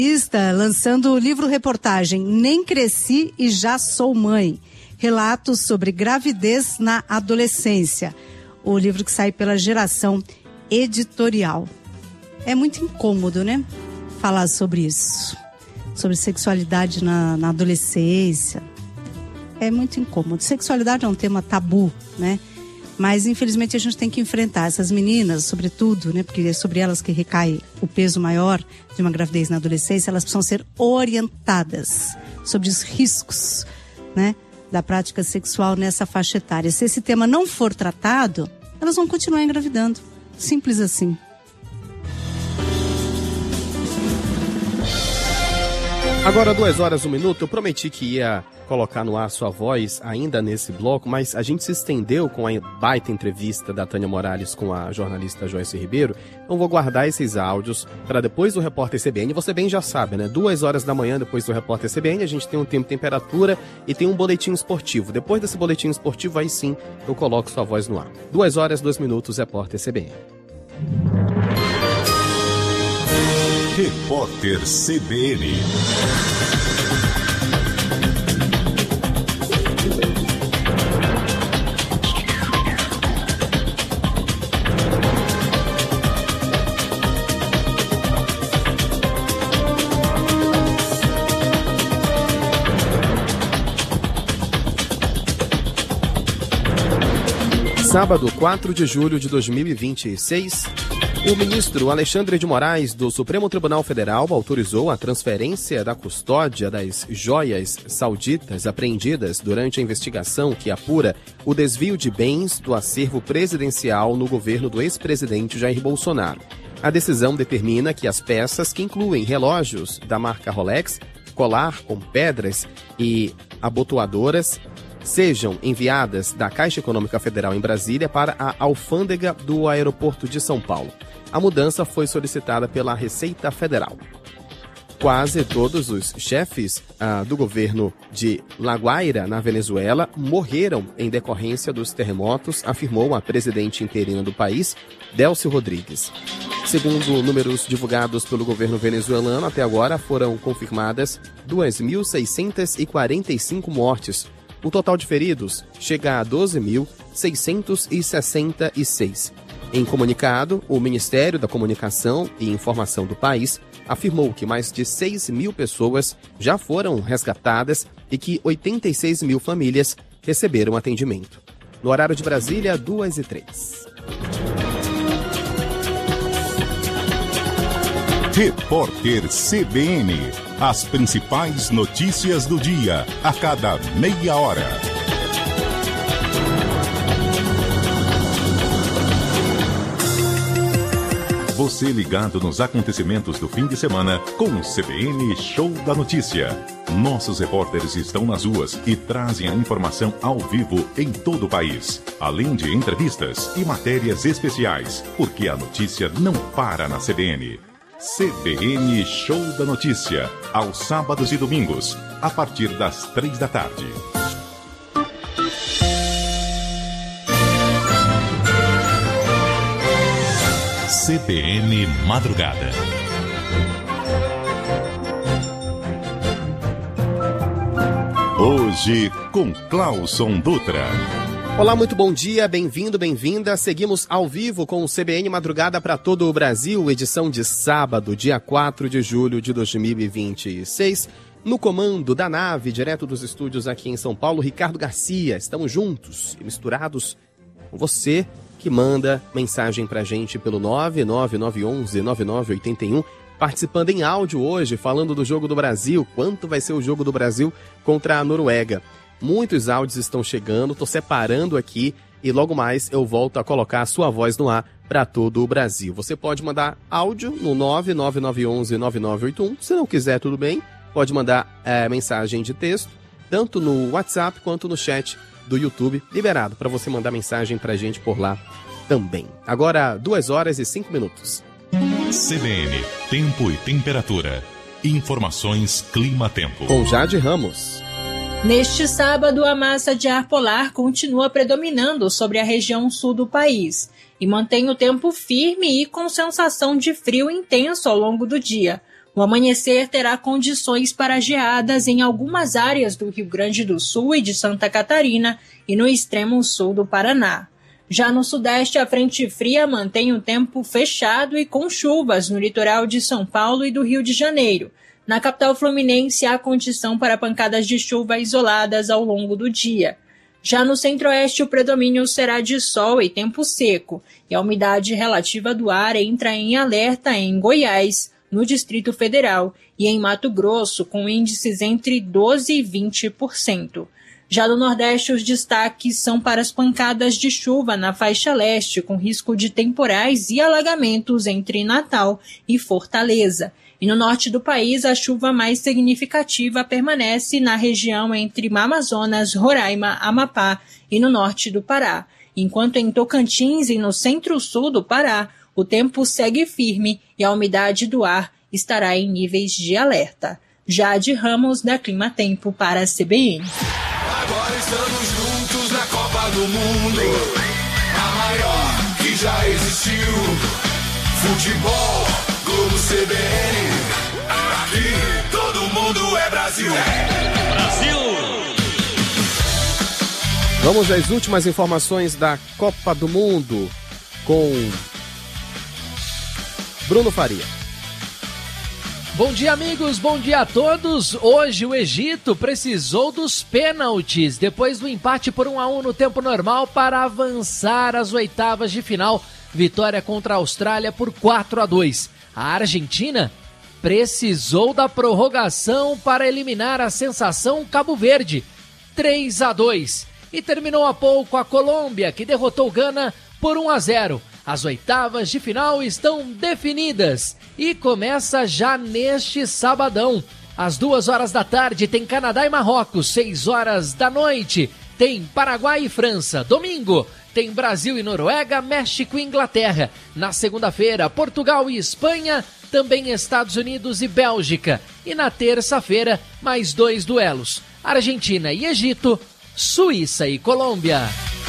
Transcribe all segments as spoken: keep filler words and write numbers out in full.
Está lançando o livro-reportagem Nem Cresci e Já Sou Mãe. Relatos sobre gravidez na adolescência. O livro que sai pela Geração Editorial. É muito incômodo, né? Falar sobre isso. Sobre sexualidade na, na adolescência. É muito incômodo. Sexualidade é um tema tabu, né? Mas, infelizmente, a gente tem que enfrentar essas meninas, sobretudo, né? Porque é sobre elas que recai o peso maior de uma gravidez na adolescência. Elas precisam ser orientadas sobre os riscos, né, da prática sexual nessa faixa etária. Se esse tema não for tratado, elas vão continuar engravidando. Simples assim. Agora, duas horas, um minuto. Eu prometi que ia colocar no ar sua voz ainda nesse bloco, mas a gente se estendeu com a baita entrevista da Tânia Morales com a jornalista Joyce Ribeiro. Então vou guardar esses áudios para depois do Repórter C B N. Você bem já sabe, né? Duas horas da manhã depois do Repórter C B N, a gente tem um tempo de temperatura e tem um boletim esportivo. Depois desse boletim esportivo, aí sim eu coloco sua voz no ar. Duas horas, dois minutos, Repórter C B N. Repórter C B N. Sábado, quatro de julho de dois mil e vinte e seis, o ministro Alexandre de Moraes, do Supremo Tribunal Federal, autorizou a transferência da custódia das joias sauditas apreendidas durante a investigação que apura o desvio de bens do acervo presidencial no governo do ex-presidente Jair Bolsonaro. A decisão determina que as peças, que incluem relógios da marca Rolex, colar com pedras e abotoadoras, sejam enviadas da Caixa Econômica Federal em Brasília para a alfândega do aeroporto de São Paulo. A mudança foi solicitada pela Receita Federal. Quase todos os chefes ah, do governo de La Guaira, na Venezuela, morreram em decorrência dos terremotos, afirmou a presidente interina do país, Delcy Rodrigues. Segundo números divulgados pelo governo venezuelano, até agora foram confirmadas duas mil seiscentas e quarenta e cinco mortes. O total de feridos chega a doze mil seiscentos e sessenta e seis. Em comunicado, o Ministério da Comunicação e Informação do país afirmou que mais de seis mil pessoas já foram resgatadas e que oitenta e seis mil famílias receberam atendimento. No horário de Brasília, duas e três. Repórter C B N. As principais notícias do dia, a cada meia hora. Você ligado nos acontecimentos do fim de semana com o C B N Show da Notícia. Nossos repórteres estão nas ruas e trazem a informação ao vivo em todo o país, além de entrevistas e matérias especiais, porque a notícia não para na C B N. C B N Show da Notícia, aos sábados e domingos, a partir das três da tarde. C B N Madrugada. Hoje com Clauson Dutra. Olá, muito bom dia, bem-vindo, bem-vinda. Seguimos ao vivo com o C B N Madrugada para todo o Brasil, edição de sábado, dia quatro de julho de dois mil e vinte e seis. No comando da nave, direto dos estúdios aqui em São Paulo, Ricardo Garcia. Estamos juntos e misturados com você que manda mensagem pra gente pelo nove nove nove um um nove nove oito um, participando em áudio hoje, falando do Jogo do Brasil. Quanto vai ser o Jogo do Brasil contra a Noruega? Muitos áudios estão chegando, estou separando aqui e logo mais eu volto a colocar a sua voz no ar para todo o Brasil. Você pode mandar áudio no nove nove nove um um nove nove oito um, se não quiser tudo bem, pode mandar é, mensagem de texto, tanto no WhatsApp quanto no chat do YouTube, liberado para você mandar mensagem para a gente por lá também. Agora, duas horas e cinco minutos. C B N, tempo e temperatura. Informações Clima-Tempo. Com Jade Ramos. Neste sábado, a massa de ar polar continua predominando sobre a região sul do país e mantém o tempo firme e com sensação de frio intenso ao longo do dia, O amanhecer terá condições para geadas em algumas áreas do Rio Grande do Sul e de Santa Catarina e no extremo sul do Paraná. Já no sudeste, a frente fria mantém o tempo fechado e com chuvas no litoral de São Paulo e do Rio de Janeiro. Na capital fluminense, há condição para pancadas de chuva isoladas ao longo do dia. Já no centro-oeste, o predomínio será de sol e tempo seco, e a umidade relativa do ar entra em alerta em Goiás, no Distrito Federal, e em Mato Grosso, com índices entre doze e vinte por cento. Já no Nordeste, os destaques são para as pancadas de chuva na faixa leste, com risco de temporais e alagamentos entre Natal e Fortaleza. E no norte do país, a chuva mais significativa permanece na região entre Amazonas, Roraima, Amapá e no norte do Pará. Enquanto em Tocantins e no centro-sul do Pará, o tempo segue firme e a umidade do ar estará em níveis de alerta. Jade Ramos, da Clima Tempo, para a C B N. Agora estamos juntos na Copa do Mundo, a maior que já existiu. Futebol, Globo C B N, aqui todo mundo é Brasil. É Brasil! Vamos às últimas informações da Copa do Mundo com Bruno Faria. Bom dia, amigos, bom dia a todos. Hoje o Egito precisou dos pênaltis depois do empate por um a um no tempo normal para avançar às oitavas de final. Vitória contra a Austrália por quatro a dois. A Argentina precisou da prorrogação para eliminar a sensação Cabo Verde, três a dois. E terminou há pouco a Colômbia, que derrotou Gana por um a zero. As oitavas de final estão definidas e começa já neste sabadão. Às duas horas da tarde tem Canadá e Marrocos, seis horas da noite tem Paraguai e França. Domingo tem Brasil e Noruega, México e Inglaterra. Na segunda-feira, Portugal e Espanha, também Estados Unidos e Bélgica. E na terça-feira, mais dois duelos, Argentina e Egito, Suíça e Colômbia.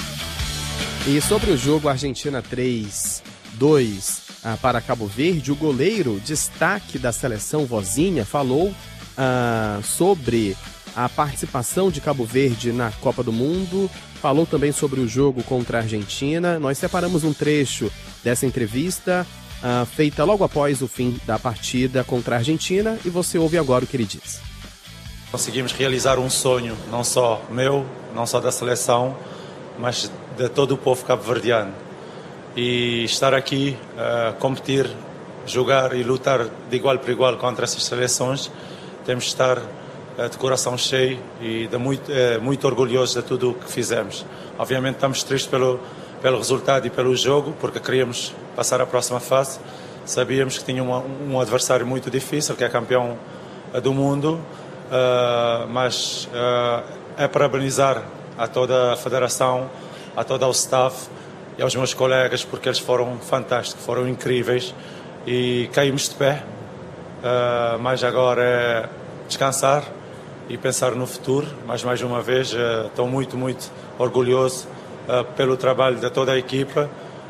E sobre o jogo Argentina três a dois ah, para Cabo Verde, o goleiro, destaque da seleção Vozinha, falou ah, sobre a participação de Cabo Verde na Copa do Mundo, falou também sobre o jogo contra a Argentina. Nós separamos um trecho dessa entrevista ah, feita logo após o fim da partida contra a Argentina e você ouve agora o que ele diz. Conseguimos realizar um sonho, não só meu, não só da seleção, mas de todo o povo cabo-verdiano. E estar aqui, uh, competir, jogar e lutar de igual para igual contra essas seleções, temos de estar uh, de coração cheio e de muito, uh, muito orgulhosos de tudo o que fizemos. Obviamente estamos tristes pelo, pelo resultado e pelo jogo, porque queríamos passar à próxima fase. Sabíamos que tinha um, um adversário muito difícil, que é campeão uh, do mundo, uh, mas uh, é parabenizar a toda a federação, a todo o staff e aos meus colegas, porque eles foram fantásticos, foram incríveis e caímos de pé, uh, mas agora é descansar e pensar no futuro. Mas mais uma vez uh, estou muito, muito orgulhoso uh, pelo trabalho de toda a equipa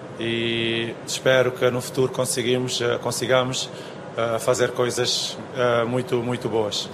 e espero que no futuro conseguimos, uh, consigamos uh, fazer coisas uh, muito, muito boas.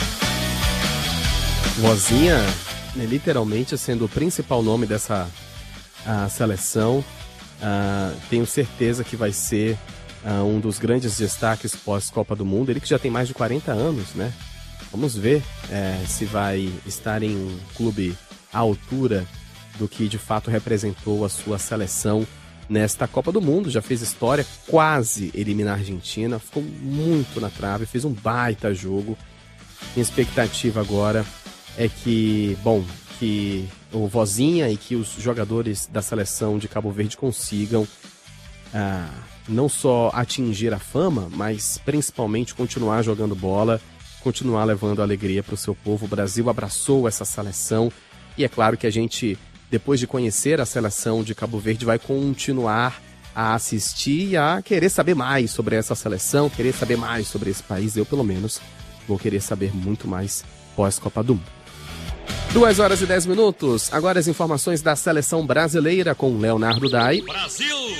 Vozinha, literalmente sendo o principal nome dessa a seleção, uh, tenho certeza que vai ser uh, um dos grandes destaques pós-Copa do Mundo. Ele que já tem mais de quarenta anos, né? Vamos ver é, se vai estar em um clube à altura do que de fato representou a sua seleção nesta Copa do Mundo. Já fez história, quase eliminar a Argentina, ficou muito na trave, fez um baita jogo. Minha expectativa agora é que, bom, que o Vozinha e que os jogadores da seleção de Cabo Verde consigam ah, não só atingir a fama, mas principalmente continuar jogando bola, continuar levando alegria para o seu povo. O Brasil abraçou essa seleção e é claro que a gente, depois de conhecer a seleção de Cabo Verde, vai continuar a assistir e a querer saber mais sobre essa seleção, querer saber mais sobre esse país. Eu, pelo menos, vou querer saber muito mais pós-Copa do Mundo. Duas horas e dez minutos. Agora as informações da seleção brasileira com Leonardo Dai. Brasil!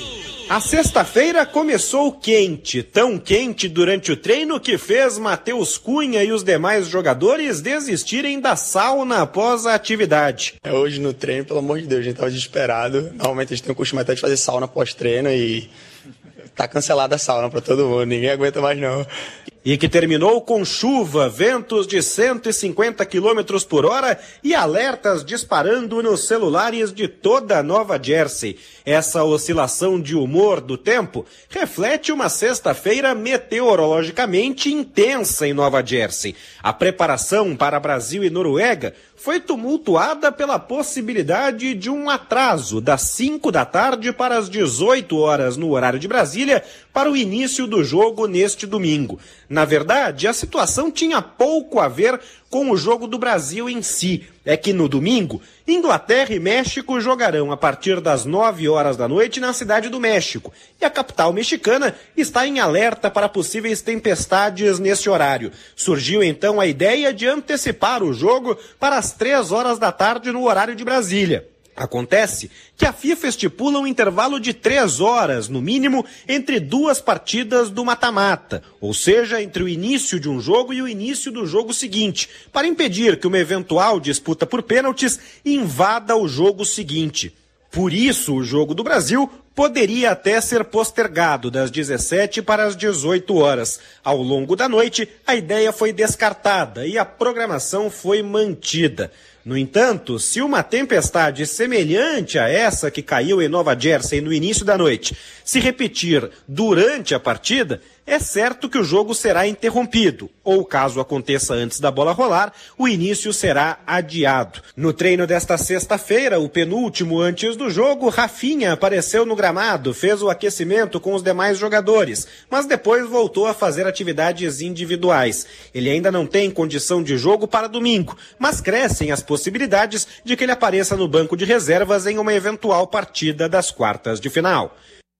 A sexta-feira começou quente, tão quente durante o treino que fez Matheus Cunha e os demais jogadores desistirem da sauna após a atividade. É, hoje no treino, pelo amor de Deus, a gente estava desesperado. Normalmente a gente tem o costume até de fazer sauna pós-treino e tá cancelada a sauna para todo mundo, ninguém aguenta mais não. E que terminou com chuva, ventos de cento e cinquenta quilômetros por hora e alertas disparando nos celulares de toda a Nova Jersey. Essa oscilação de humor do tempo reflete uma sexta-feira meteorologicamente intensa em Nova Jersey. A preparação para Brasil e Noruega foi tumultuada pela possibilidade de um atraso das cinco da tarde para as dezoito horas no horário de Brasília para o início do jogo neste domingo. Na verdade, a situação tinha pouco a ver com o jogo do Brasil em si. É que no domingo, Inglaterra e México jogarão a partir das nove horas da noite na Cidade do México. E a capital mexicana está em alerta para possíveis tempestades nesse horário. Surgiu então a ideia de antecipar o jogo para as três horas da tarde no horário de Brasília. Acontece que a FIFA estipula um intervalo de três horas, no mínimo, entre duas partidas do mata-mata, ou seja, entre o início de um jogo e o início do jogo seguinte, para impedir que uma eventual disputa por pênaltis invada o jogo seguinte. Por isso, o jogo do Brasil poderia até ser postergado das dezessete para as dezoito horas. Ao longo da noite, a ideia foi descartada e a programação foi mantida. No entanto, se uma tempestade semelhante a essa que caiu em Nova Jersey no início da noite se repetir durante a partida, é certo que o jogo será interrompido, ou caso aconteça antes da bola rolar, o início será adiado. No treino desta sexta-feira, o penúltimo antes do jogo, Rafinha apareceu no gramado, fez o aquecimento com os demais jogadores, mas depois voltou a fazer atividades individuais. Ele ainda não tem condição de jogo para domingo, mas crescem as possibilidades de que ele apareça no banco de reservas em uma eventual partida das quartas de final.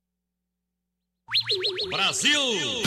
Brasil!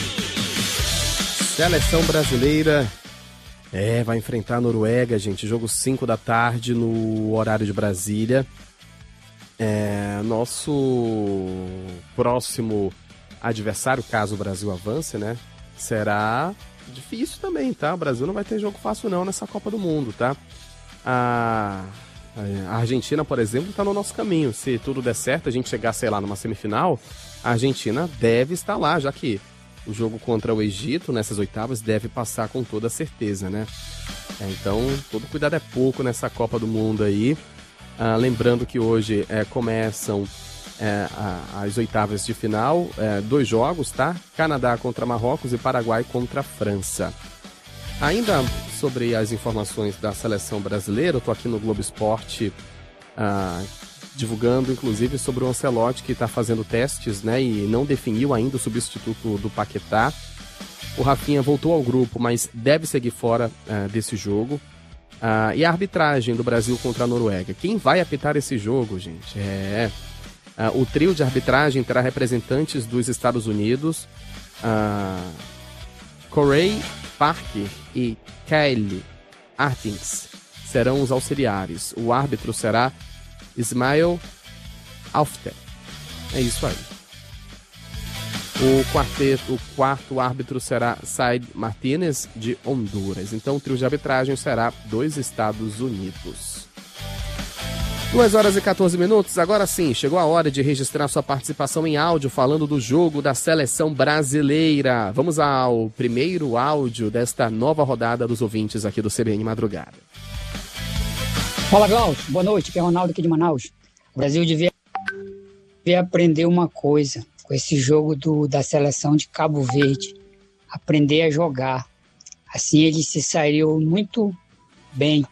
Seleção brasileira é, vai enfrentar a Noruega, gente. Jogo cinco da tarde no horário de Brasília. É, nosso próximo adversário, caso o Brasil avance, né? Será difícil também, tá? O Brasil não vai ter jogo fácil não nessa Copa do Mundo, tá? A, a Argentina, por exemplo, está no nosso caminho. Se tudo der certo, a gente chegar, sei lá, numa semifinal, a Argentina deve estar lá, já que o jogo contra o Egito, nessas oitavas, deve passar com toda certeza, né? É, então, todo cuidado é pouco nessa Copa do Mundo aí. Ah, lembrando que hoje é, começam é, a, as oitavas de final, é, dois jogos, tá? Canadá contra Marrocos e Paraguai contra a França. Ainda sobre as informações da seleção brasileira, eu tô aqui no Globo Esporte ah, divulgando, inclusive, sobre o Ancelotti, que está fazendo testes, né, e não definiu ainda o substituto do Paquetá. O Rafinha voltou ao grupo, mas deve seguir fora uh, desse jogo. Uh, e a arbitragem do Brasil contra a Noruega. Quem vai apitar esse jogo, gente? É... Uh, o trio de arbitragem terá representantes dos Estados Unidos, uh, Corey Parker e Kyle Artings serão os auxiliares. O árbitro será Ismael Alfter. É isso aí. O quarteto, o quarto árbitro será Said Martínez, de Honduras. Então o trio de arbitragem será dos Estados Unidos. duas horas e quatorze minutos. Agora sim, chegou a hora de registrar sua participação em áudio falando do jogo da seleção brasileira. Vamos ao primeiro áudio desta nova rodada dos ouvintes aqui do C B N Madrugada. Fala, Glaucio. Boa noite. Aqui é o Ronaldo aqui de Manaus. O Brasil devia, devia aprender uma coisa com esse jogo do, da seleção de Cabo Verde. Aprender a jogar. Assim ele se saiu muito bem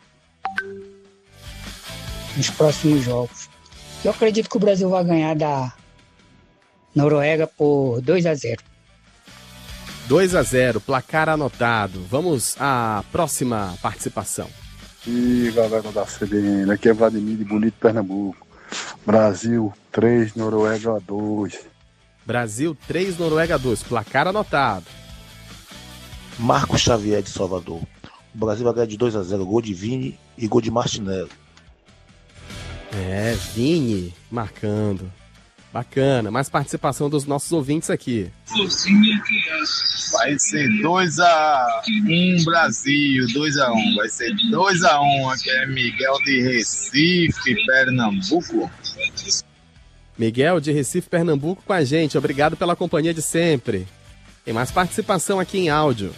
nos próximos jogos. Eu acredito que o Brasil vai ganhar da Noruega por dois a zero. dois a zero, placar anotado. Vamos à próxima participação. E galera da C B N, aqui é Vladimir de Bonito, Pernambuco. Brasil três, Noruega dois. Brasil três, Noruega dois, placar anotado. Marcos Xavier de Salvador. O Brasil vai ganhar de dois a zero, gol de Vini e gol de Martinelli. É, Vini marcando. Bacana, mais participação dos nossos ouvintes aqui. Vai ser dois a um Brasil, dois a um. Vai ser dois a um. Aqui é Miguel de Recife, Pernambuco. Miguel de Recife, Pernambuco com a gente. Obrigado pela companhia de sempre. Tem mais participação aqui em áudio.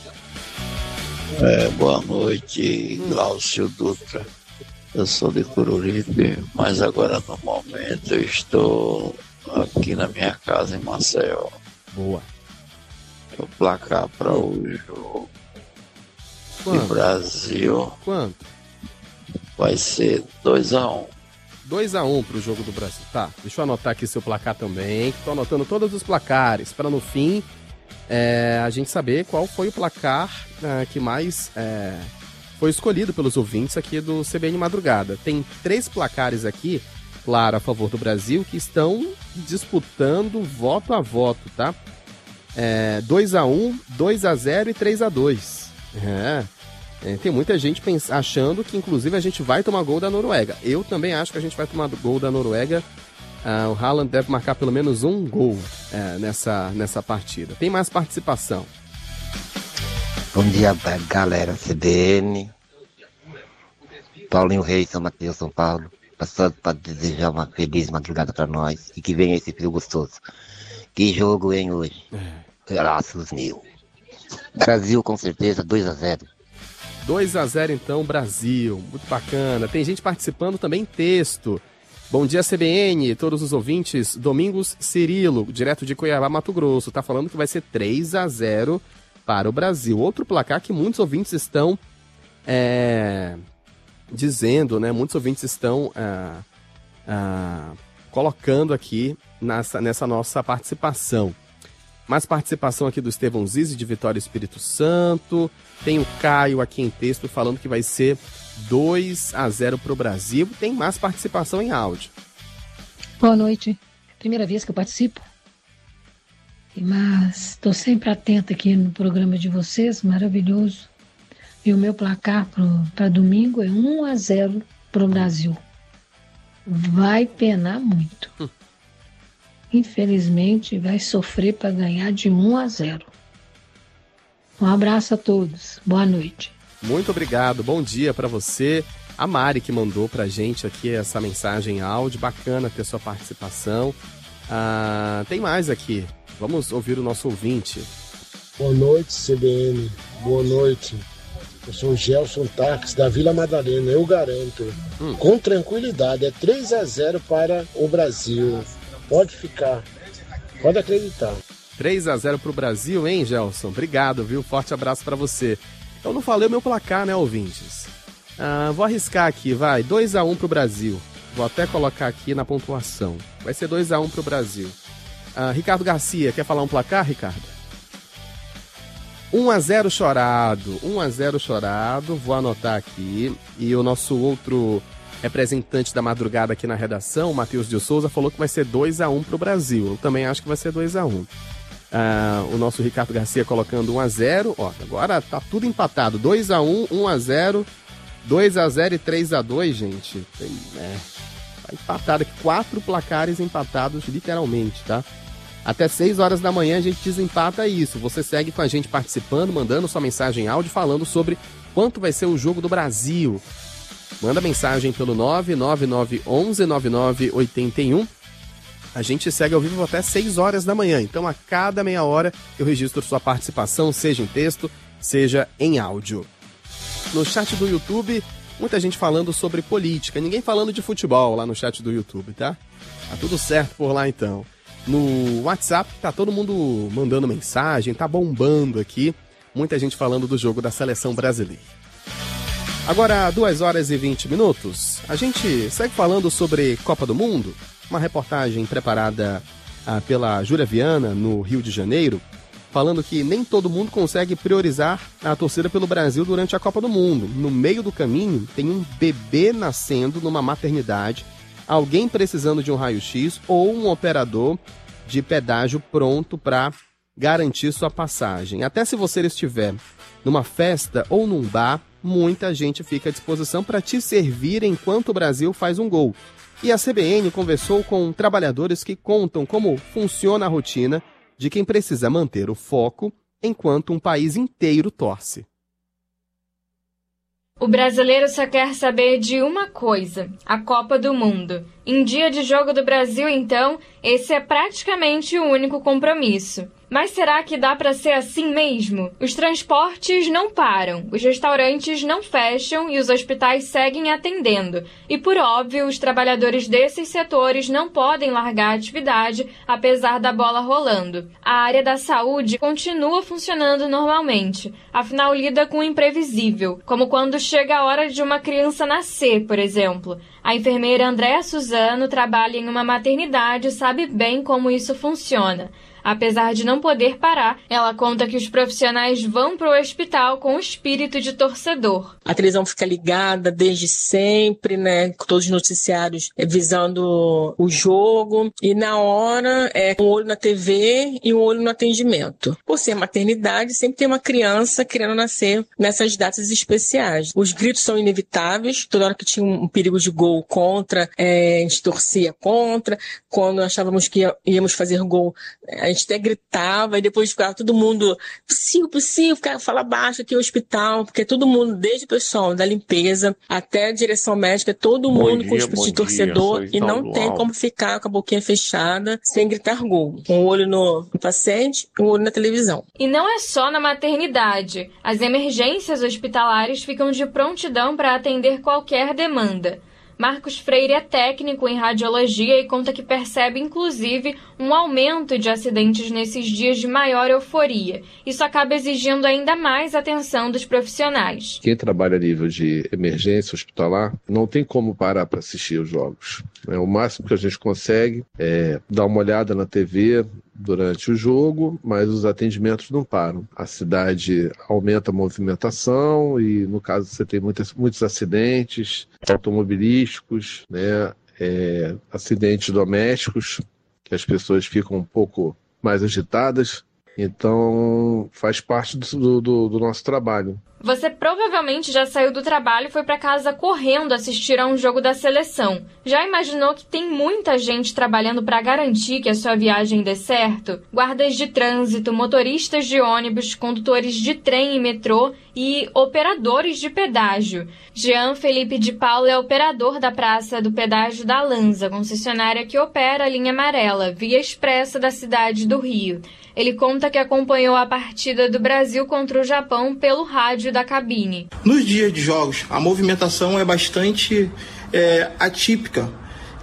É, boa noite, Glaucio Dutra. Eu sou de Coruripe, mas agora no momento eu estou aqui na minha casa em Maceió. Boa. O placar para o jogo Quanto? do Brasil Quanto? vai ser dois a um. dois a um para o jogo do Brasil. Tá, deixa eu anotar aqui seu placar também. Estou anotando todos os placares para no fim é, a gente saber qual foi o placar é, que mais é, foi escolhido pelos ouvintes aqui do C B N Madrugada. Tem três placares aqui, claro, a favor do Brasil, que estão disputando voto a voto, tá? É, dois a um, dois a zero e três a dois. É, é, tem muita gente pens- achando que, inclusive, a gente vai tomar gol da Noruega. Eu também acho que a gente vai tomar gol da Noruega. Ah, o Haaland deve marcar pelo menos um gol é, nessa, nessa partida. Tem mais participação. Bom dia, galera C B N. Paulinho Reis, São Mateus, São Paulo. Passando para desejar uma feliz madrugada para nós e que venha esse frio gostoso. Que jogo, hein, hoje? Graças mil. Brasil, com certeza, dois a zero. dois a zero, então, Brasil. Muito bacana. Tem gente participando também em texto. Bom dia, C B N, todos os ouvintes. Domingos Cirilo, direto de Cuiabá, Mato Grosso. Tá falando que vai ser três a zero para o Brasil. Outro placar que muitos ouvintes estão é, dizendo, né? Muitos ouvintes estão ah, ah, colocando aqui nessa, nessa nossa participação. Mais participação aqui do Estevão Zizi, de Vitória Espírito Santo. Tem o Caio aqui em texto falando que vai ser dois a zero para o Brasil. Tem mais participação em áudio. Boa noite. Primeira vez que eu participo. Mas estou sempre atenta aqui no programa de vocês, maravilhoso. E o meu placar para domingo é um a zero para o Brasil. Vai penar muito. Hum. Infelizmente, vai sofrer para ganhar de um a zero. Um abraço a todos. Boa noite. Muito obrigado. Bom dia para você. A Mari que mandou pra gente aqui essa mensagem em áudio. Bacana ter sua participação. Ah, tem mais aqui. Vamos ouvir o nosso ouvinte. Boa noite, C B N. Boa noite. Eu sou o Gelson Tarques, da Vila Madalena. Eu garanto, hum. com tranquilidade, é três a zero para o Brasil. Pode ficar. Pode acreditar. três a zero pro Brasil, hein, Gelson? Obrigado, viu? Forte abraço para você. Eu não falei o meu placar, né, ouvintes? Ah, vou arriscar aqui, vai. dois a um pro Brasil. Vou até colocar aqui na pontuação. Vai ser dois a um pro Brasil. Ah, Ricardo Garcia, quer falar um placar, Ricardo? um a zero chorado. um a zero chorado. Vou anotar aqui. E o nosso outro representante da madrugada aqui na redação, o Matheus de Souza, falou que vai ser dois a um pro Brasil. Eu também acho que vai ser dois a um. Ah, o nosso Ricardo Garcia colocando um a zero. Ó, agora tá tudo empatado. dois a um, um a zero, dois a zero e três a dois, gente. Tem, é, tá empatado aqui. Quatro placares empatados, literalmente, tá? Até seis horas da manhã a gente desempata isso. Você segue com a gente participando, mandando sua mensagem em áudio, falando sobre quanto vai ser o jogo do Brasil. Manda mensagem pelo nove nove nove um um nove nove oito um. A gente segue ao vivo até seis horas da manhã. Então, a cada meia hora, eu registro sua participação, seja em texto, seja em áudio. No chat do YouTube, muita gente falando sobre política. Ninguém falando de futebol lá no chat do YouTube, tá? Tá tudo certo por lá, então. No WhatsApp, tá todo mundo mandando mensagem, tá bombando aqui. Muita gente falando do jogo da seleção brasileira. Agora, duas horas e vinte minutos. A gente segue falando sobre Copa do Mundo. Uma reportagem preparada ah, pela Júlia Viana, no Rio de Janeiro, falando que nem todo mundo consegue priorizar a torcida pelo Brasil durante a Copa do Mundo. No meio do caminho, tem um bebê nascendo numa maternidade, alguém precisando de um raio-x ou um operador de pedágio pronto para garantir sua passagem. Até se você estiver numa festa ou num bar, muita gente fica à disposição para te servir enquanto o Brasil faz um gol. E a C B N conversou com trabalhadores que contam como funciona a rotina de quem precisa manter o foco enquanto um país inteiro torce. O brasileiro só quer saber de uma coisa, a Copa do Mundo. Em dia de jogo do Brasil, então, esse é praticamente o único compromisso. Mas será que dá para ser assim mesmo? Os transportes não param, os restaurantes não fecham e os hospitais seguem atendendo. E, por óbvio, os trabalhadores desses setores não podem largar a atividade, apesar da bola rolando. A área da saúde continua funcionando normalmente, afinal lida com o imprevisível, como quando chega a hora de uma criança nascer, por exemplo. A enfermeira Andréa Suzano trabalha em uma maternidade e sabe bem como isso funciona. Apesar de não poder parar, ela conta que os profissionais vão para o hospital com o espírito de torcedor. A televisão fica ligada desde sempre, né? Com todos os noticiários visando o jogo. E na hora, é um olho na T V e um olho no atendimento. Por ser maternidade, sempre tem uma criança querendo nascer nessas datas especiais. Os gritos são inevitáveis. Toda hora que tinha um perigo de gol contra, é, a gente torcia contra. Quando achávamos que íamos fazer gol, a gente até gritava e depois ficava todo mundo, possível, possível, ficava, fala baixo aqui no hospital, porque todo mundo, desde o pessoal da limpeza até a direção médica, todo mundo com o espírito de torcedor e não tem como ficar com a boquinha fechada sem gritar gol. Um olho no, no paciente e um olho na televisão. E não é só na maternidade. As emergências hospitalares ficam de prontidão para atender qualquer demanda. Marcos Freire é técnico em radiologia e conta que percebe, inclusive, um aumento de acidentes nesses dias de maior euforia. Isso acaba exigindo ainda mais atenção dos profissionais. Quem trabalha a nível de emergência hospitalar não tem como parar para assistir os jogos. O máximo que a gente consegue é dar uma olhada na T V durante o jogo, mas os atendimentos não param. A cidade aumenta a movimentação e, no caso, você tem muitos, muitos acidentes automobilísticos, né, é, acidentes domésticos, que as pessoas ficam um pouco mais agitadas. Então, faz parte do, do, do nosso trabalho. Você provavelmente já saiu do trabalho e foi para casa correndo assistir a um jogo da seleção. Já imaginou que tem muita gente trabalhando para garantir que a sua viagem dê certo? Guardas de trânsito, motoristas de ônibus, condutores de trem e metrô e operadores de pedágio. Jean Felipe de Paulo é operador da Praça do Pedágio da Lanza, concessionária que opera a linha amarela, via expressa da cidade do Rio. Ele conta que acompanhou a partida do Brasil contra o Japão pelo rádio da cabine. Nos dias de jogos, a movimentação é bastante é, atípica.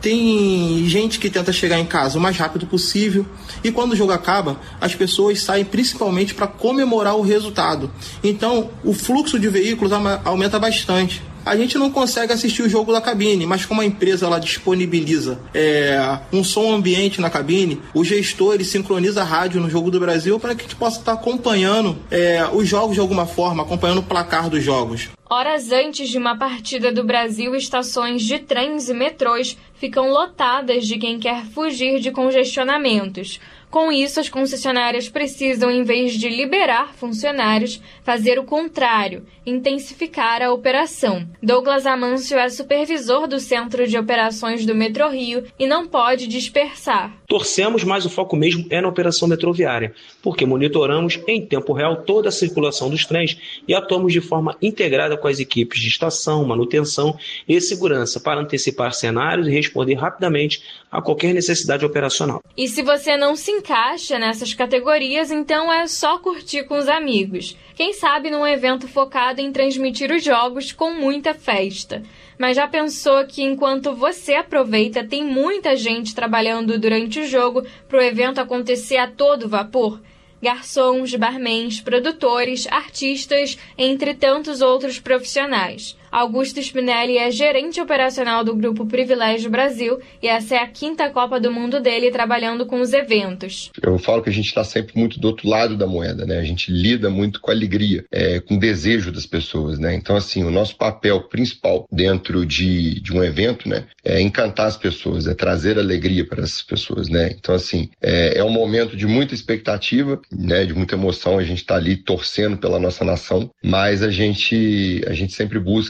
Tem gente que tenta chegar em casa o mais rápido possível e quando o jogo acaba, as pessoas saem principalmente para comemorar o resultado. Então, o fluxo de veículos aumenta bastante. A gente não consegue assistir o jogo da cabine, mas como a empresa ela disponibiliza é, um som ambiente na cabine, o gestor ele sincroniza a rádio no Jogo do Brasil para que a gente possa estar acompanhando é, os jogos de alguma forma, acompanhando o placar dos jogos. Horas antes de uma partida do Brasil, estações de trens e metrôs ficam lotadas de quem quer fugir de congestionamentos. Com isso, as concessionárias precisam, em vez de liberar funcionários, fazer o contrário, intensificar a operação. Douglas Amâncio é supervisor do Centro de Operações do Metrô Rio e não pode dispersar. Torcemos, mas o foco mesmo é na operação metroviária, porque monitoramos em tempo real toda a circulação dos trens e atuamos de forma integrada com as equipes de estação, manutenção e segurança para antecipar cenários e responder rapidamente a qualquer necessidade operacional. E se você não se encaixa nessas categorias, então é só curtir com os amigos. Quem sabe num evento focado em transmitir os jogos com muita festa. Mas já pensou que enquanto você aproveita, tem muita gente trabalhando durante o jogo para o evento acontecer a todo vapor? Garçons, barmans, produtores, artistas, entre tantos outros profissionais. Augusto Spinelli é gerente operacional do Grupo Privilégio Brasil e essa é a quinta Copa do Mundo dele trabalhando com os eventos. Eu falo que a gente está sempre muito do outro lado da moeda, né? A gente lida muito com a alegria, é, com o desejo das pessoas, né? Então, assim, o nosso papel principal dentro de, de um evento, né, é encantar as pessoas, é trazer alegria para essas pessoas, né? Então, assim, é, é um momento de muita expectativa, né, de muita emoção, a gente está ali torcendo pela nossa nação, mas a gente, a gente sempre busca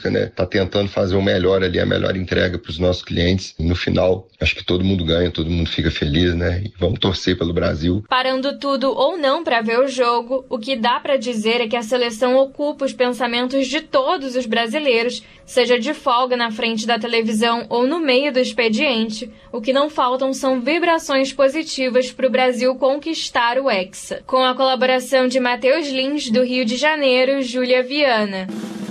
busca, né? Tá tentando fazer o melhor ali, a melhor entrega para os nossos clientes. E no final, acho que todo mundo ganha, todo mundo fica feliz, né? E vamos torcer pelo Brasil. Parando tudo ou não para ver o jogo, o que dá para dizer é que a seleção ocupa os pensamentos de todos os brasileiros, seja de folga na frente da televisão ou no meio do expediente. O que não faltam são vibrações positivas para o Brasil conquistar o Hexa. Com a colaboração de Matheus Lins, do Rio de Janeiro, Júlia Viana.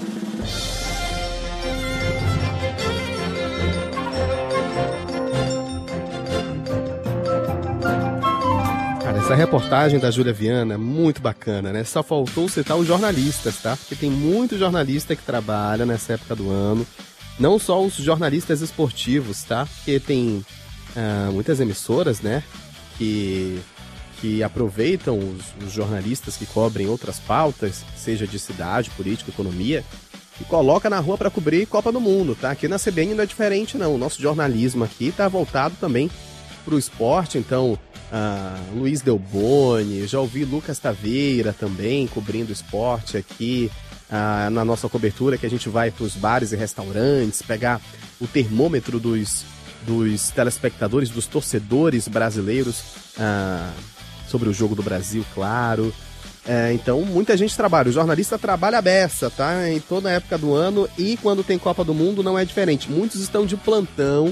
Essa reportagem da Júlia Viana é muito bacana, né? Só faltou citar os jornalistas, tá? Porque tem muito jornalista que trabalha nessa época do ano. Não só os jornalistas esportivos, tá? Porque tem uh, muitas emissoras, né? Que, que aproveitam os, os jornalistas que cobrem outras pautas, seja de cidade, política, economia, e coloca na rua para cobrir Copa do Mundo, tá? Aqui na C B N não é diferente, não. O nosso jornalismo aqui tá voltado também para o esporte, então... Ah, Luiz Delboni, já ouvi Lucas Taveira também cobrindo esporte aqui ah, na nossa cobertura, que a gente vai para os bares e restaurantes, pegar o termômetro dos, dos telespectadores, dos torcedores brasileiros ah, sobre o jogo do Brasil, claro. É, então muita gente trabalha, o jornalista trabalha a beça, tá? Em toda a época do ano, e quando tem Copa do Mundo não é diferente. Muitos estão de plantão,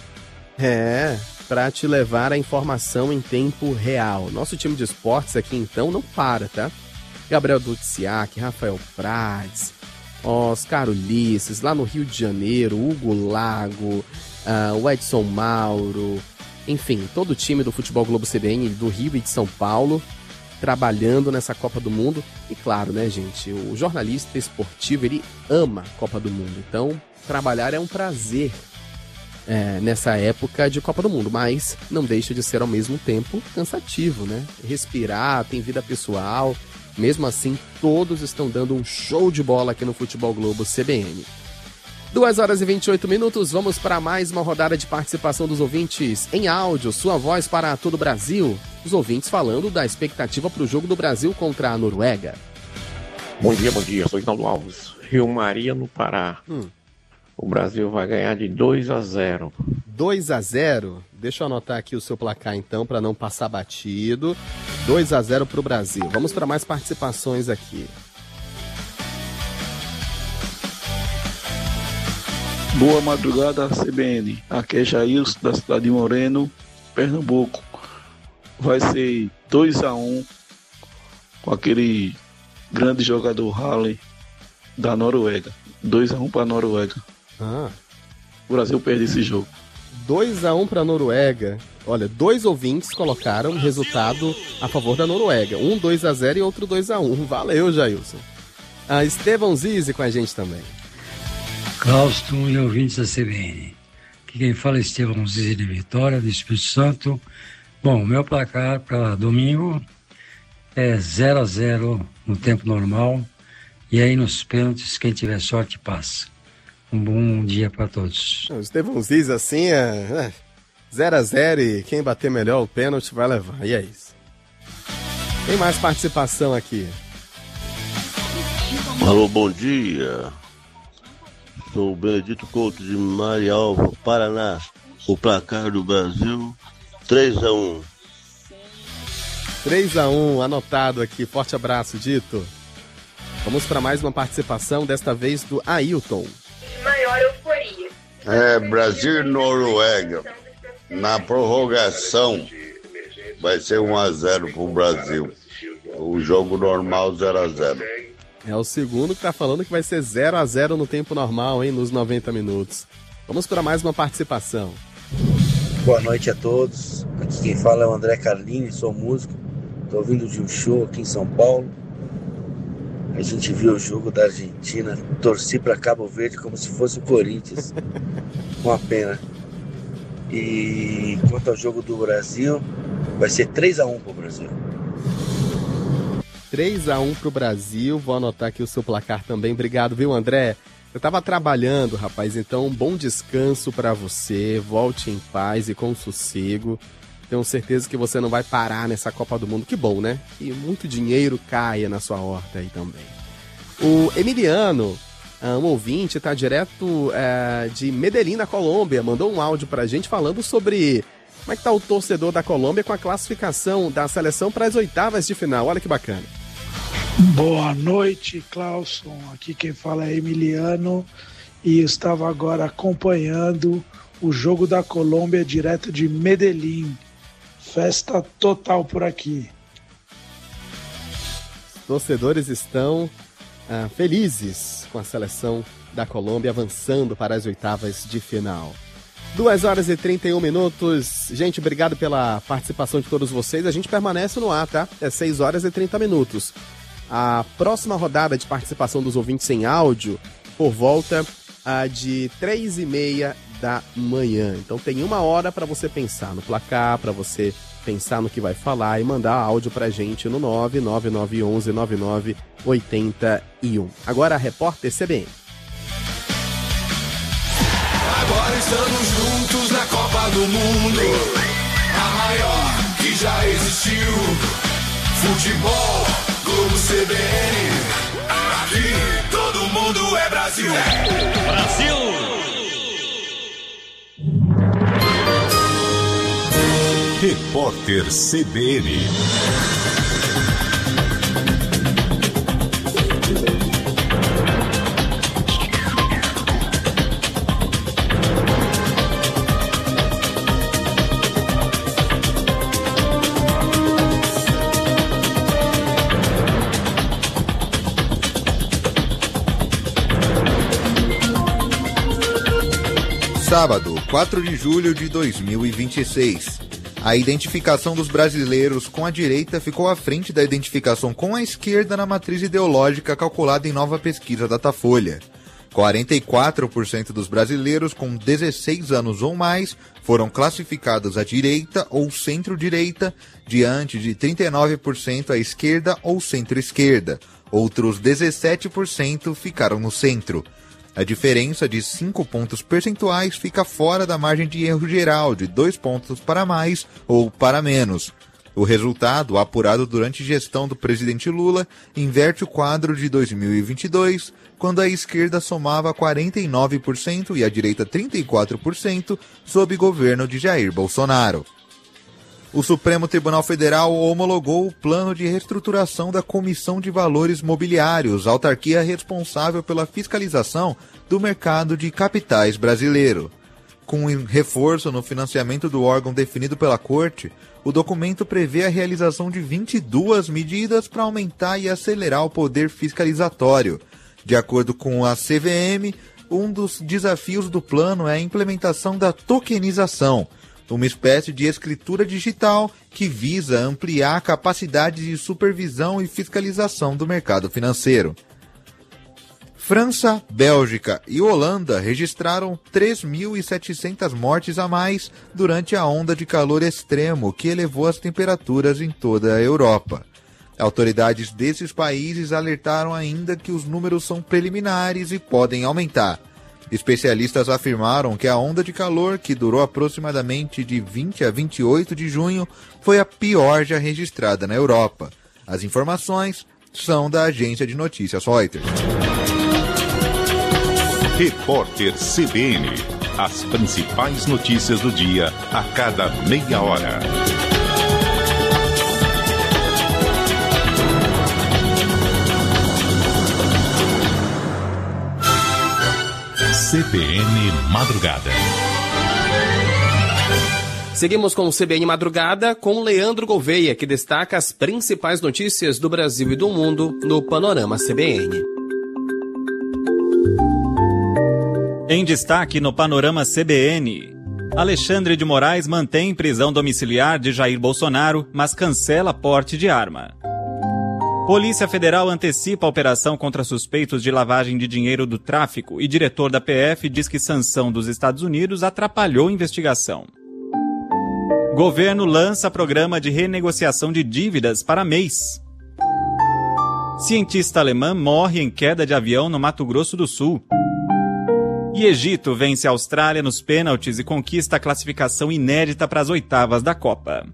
é... para te levar a informação em tempo real. Nosso time de esportes aqui, então, não para, tá? Gabriel Dutsiak, Rafael Prades, Oscar Ulisses, lá no Rio de Janeiro, Hugo Lago, uh, o Edson Mauro, enfim, todo o time do Futebol Globo C B N do Rio e de São Paulo, trabalhando nessa Copa do Mundo. E claro, né, gente, o jornalista esportivo, ele ama a Copa do Mundo. Então, trabalhar é um prazer. É, nessa época de Copa do Mundo, mas não deixa de ser ao mesmo tempo cansativo, né? Respirar, tem vida pessoal, mesmo assim todos estão dando um show de bola aqui no Futebol Globo C B N. duas horas e vinte e oito minutos, vamos para mais uma rodada de participação dos ouvintes em áudio, sua voz para todo o Brasil. Os ouvintes falando da expectativa para o jogo do Brasil contra a Noruega. Bom dia, bom dia, sou Ignaldo Alves, Rio Maria, no Pará. Hum. O Brasil vai ganhar de dois a zero. dois a zero? Deixa eu anotar aqui o seu placar então, para não passar batido. dois a zero para o Brasil. Vamos para mais participações aqui. Boa madrugada, C B N. Aqui é Jailson, da cidade de Moreno, Pernambuco. Vai ser dois a um com aquele grande jogador Haaland da Noruega. dois a um para a Noruega. Ah. O Brasil perde esse jogo. dois a um para a Noruega. Olha, dois ouvintes colocaram o resultado a favor da Noruega. Um dois a zero e outro dois a um. Valeu, Jailson. Ah, Estevão Zizi com a gente também. Clauston e ouvintes da C B N. Aqui quem fala é Estevão Zizi de Vitória, do Espírito Santo. Bom, o meu placar para domingo é zero a zero no tempo normal. E aí nos pênaltis, quem tiver sorte passa. Um bom dia para todos. O Estevão Ziz, assim, é zero a zero e quem bater melhor o pênalti vai levar. E é isso. Tem mais participação aqui. Alô, bom dia. Sou o Benedito Couto de Marialva, Paraná. O placar do Brasil, três a um. três a um, anotado aqui. Forte abraço, Dito. Vamos para mais uma participação, desta vez do Ailton. Maior euforia. É, Brasil e Noruega. Na prorrogação, vai ser um a zero pro Brasil. O jogo normal zero a zero. É o segundo que tá falando que vai ser zero a zero no tempo normal, hein, nos noventa minutos. Vamos para mais uma participação. Boa noite a todos. Aqui quem fala é o André Carlini, sou músico. Tô vindo de um show aqui em São Paulo. A gente viu o jogo da Argentina, torci para Cabo Verde como se fosse o Corinthians. Uma pena. E quanto ao jogo do Brasil, vai ser três a um pro Brasil. três a um pro Brasil, vou anotar aqui o seu placar também. Obrigado, viu, André? Eu tava trabalhando, rapaz, então um bom descanso para você, volte em paz e com sossego. Tenho certeza que você não vai parar nessa Copa do Mundo. Que bom, né? Que muito dinheiro caia na sua horta aí também. O Emiliano Um ouvinte está direto é, de Medellín, na Colômbia, mandou um áudio para a gente falando sobre como é que está o torcedor da Colômbia com a classificação da seleção para as oitavas de final. Olha que bacana. Boa noite, Clauson. Aqui quem fala é Emiliano e eu estava agora acompanhando o jogo da Colômbia direto de Medellín. Festa total por aqui. Os torcedores estão ah, felizes com a seleção da Colômbia avançando para as oitavas de final. duas horas e trinta e um minutos. Gente, obrigado pela participação de todos vocês. A gente permanece no ar, tá? É seis horas e trinta minutos. A próxima rodada de participação dos ouvintes em áudio por volta ah, de três e meia da manhã. Então tem uma hora para você pensar no placar, para você pensar no que vai falar e mandar áudio pra gente no nove nove nove um um nove nove oito um. Agora a repórter C B N. Agora estamos juntos na Copa do Mundo, a maior que já existiu. Futebol, Globo C B N, aqui todo mundo é Brasil. Brasil! Repórter C B N. Sábado, quatro de julho de dois mil e vinte e seis. A identificação dos brasileiros com a direita ficou à frente da identificação com a esquerda na matriz ideológica calculada em nova pesquisa Datafolha. quarenta e quatro por cento dos brasileiros com dezesseis anos ou mais foram classificados à direita ou centro-direita, diante de trinta e nove por cento à esquerda ou centro-esquerda. Outros dezessete por cento ficaram no centro. A diferença de cinco pontos percentuais fica fora da margem de erro geral de dois pontos para mais ou para menos. O resultado, apurado durante a gestão do presidente Lula, inverte o quadro de dois mil e vinte e dois, quando a esquerda somava quarenta e nove por cento e a direita trinta e quatro por cento sob governo de Jair Bolsonaro. O Supremo Tribunal Federal homologou o plano de reestruturação da Comissão de Valores Mobiliários, autarquia responsável pela fiscalização do mercado de capitais brasileiro. Com um reforço no financiamento do órgão definido pela Corte, o documento prevê a realização de vinte e duas medidas para aumentar e acelerar o poder fiscalizatório. De acordo com a C V M, um dos desafios do plano é a implementação da tokenização, uma espécie de escritura digital que visa ampliar a capacidade de supervisão e fiscalização do mercado financeiro. França, Bélgica e Holanda registraram três mil e setecentas mortes a mais durante a onda de calor extremo que elevou as temperaturas em toda a Europa. Autoridades desses países alertaram ainda que os números são preliminares e podem aumentar. Especialistas afirmaram que a onda de calor, que durou aproximadamente de vinte a vinte e oito de junho, foi a pior já registrada na Europa. As informações são da agência de notícias Reuters. Repórter C B N. As principais notícias do dia a cada meia hora. C B N Madrugada. Seguimos com o C B N Madrugada com Leandro Gouveia, que destaca as principais notícias do Brasil e do mundo no Panorama C B N. Em destaque no Panorama C B N, Alexandre de Moraes mantém prisão domiciliar de Jair Bolsonaro, mas cancela porte de arma. Polícia Federal antecipa a operação contra suspeitos de lavagem de dinheiro do tráfico e diretor da P F diz que sanção dos Estados Unidos atrapalhou a investigação. Governo lança programa de renegociação de dívidas para mês. Cientista alemã morre em queda de avião no Mato Grosso do Sul. E Egito vence a Austrália nos pênaltis e conquista a classificação inédita para as oitavas da Copa.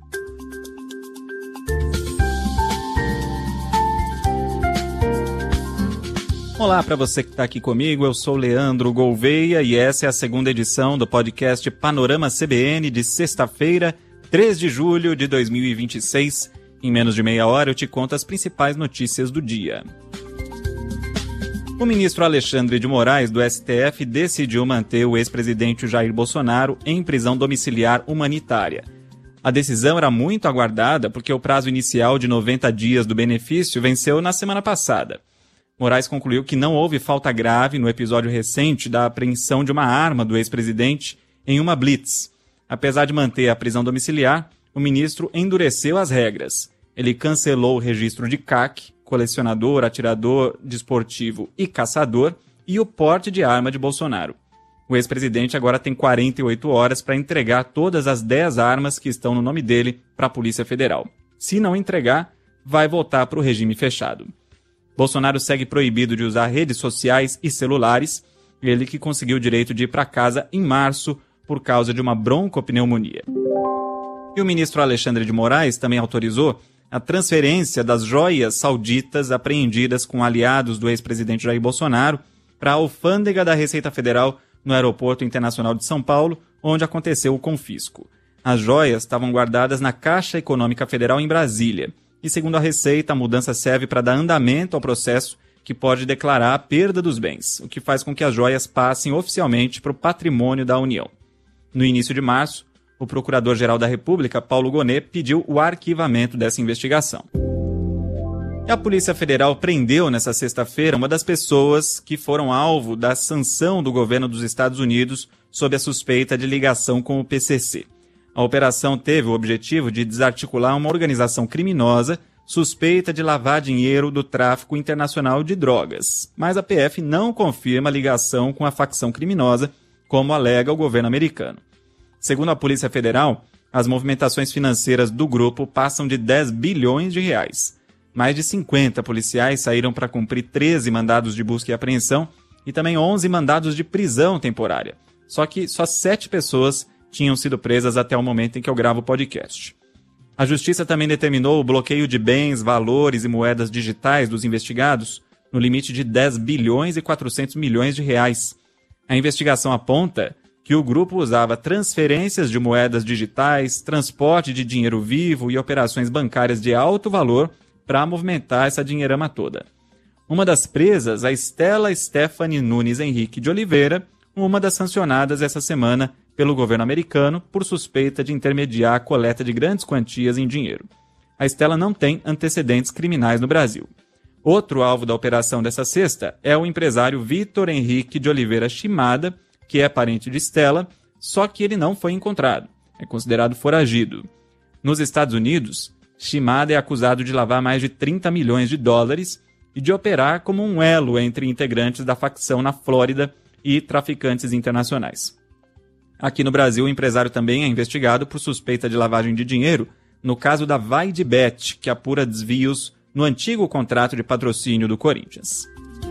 Olá para você que está aqui comigo, eu sou Leandro Gouveia e essa é a segunda edição do podcast Panorama C B N de sexta-feira, três de julho de dois mil e vinte e seis. Em menos de meia hora eu te conto as principais notícias do dia. O ministro Alexandre de Moraes, do S T F, decidiu manter o ex-presidente Jair Bolsonaro em prisão domiciliar humanitária. A decisão era muito aguardada porque o prazo inicial de noventa dias do benefício venceu na semana passada. Moraes concluiu que não houve falta grave no episódio recente da apreensão de uma arma do ex-presidente em uma blitz. Apesar de manter a prisão domiciliar, o ministro endureceu as regras. Ele cancelou o registro de C A C, colecionador, atirador desportivo e caçador, e o porte de arma de Bolsonaro. O ex-presidente agora tem quarenta e oito horas para entregar todas as dez armas que estão no nome dele para a Polícia Federal. Se não entregar, vai voltar para o regime fechado. Bolsonaro segue proibido de usar redes sociais e celulares, ele que conseguiu o direito de ir para casa em março por causa de uma broncopneumonia. E o ministro Alexandre de Moraes também autorizou a transferência das joias sauditas apreendidas com aliados do ex-presidente Jair Bolsonaro para a alfândega da Receita Federal no Aeroporto Internacional de São Paulo, onde aconteceu o confisco. As joias estavam guardadas na Caixa Econômica Federal em Brasília. E, segundo a Receita, a mudança serve para dar andamento ao processo que pode declarar a perda dos bens, o que faz com que as joias passem oficialmente para o patrimônio da União. No início de março, o Procurador-Geral da República, Paulo Gonet, pediu o arquivamento dessa investigação. E a Polícia Federal prendeu nesta sexta-feira uma das pessoas que foram alvo da sanção do governo dos Estados Unidos sob a suspeita de ligação com o P C C. A operação teve o objetivo de desarticular uma organização criminosa suspeita de lavar dinheiro do tráfico internacional de drogas, mas a P F não confirma a ligação com a facção criminosa, como alega o governo americano. Segundo a Polícia Federal, as movimentações financeiras do grupo passam de dez bilhões de reais. Mais de cinquenta policiais saíram para cumprir treze mandados de busca e apreensão e também onze mandados de prisão temporária. Só que só sete pessoas tinham sido presas até o momento em que eu gravo o podcast. A Justiça também determinou o bloqueio de bens, valores e moedas digitais dos investigados no limite de dez bilhões e quatrocentos milhões de reais. A investigação aponta que o grupo usava transferências de moedas digitais, transporte de dinheiro vivo e operações bancárias de alto valor para movimentar essa dinheirama toda. Uma das presas, a Estela Stephanie Nunes Henrique de Oliveira, uma das sancionadas essa semana pelo governo americano por suspeita de intermediar a coleta de grandes quantias em dinheiro. A Estela não tem antecedentes criminais no Brasil. Outro alvo da operação dessa sexta é o empresário Vitor Henrique de Oliveira Shimada, que é parente de Estela, só que ele não foi encontrado. É considerado foragido. Nos Estados Unidos, Shimada é acusado de lavar mais de trinta milhões de dólares e de operar como um elo entre integrantes da facção na Flórida e traficantes internacionais. Aqui no Brasil, o empresário também é investigado por suspeita de lavagem de dinheiro no caso da VaideBet, que apura desvios no antigo contrato de patrocínio do Corinthians.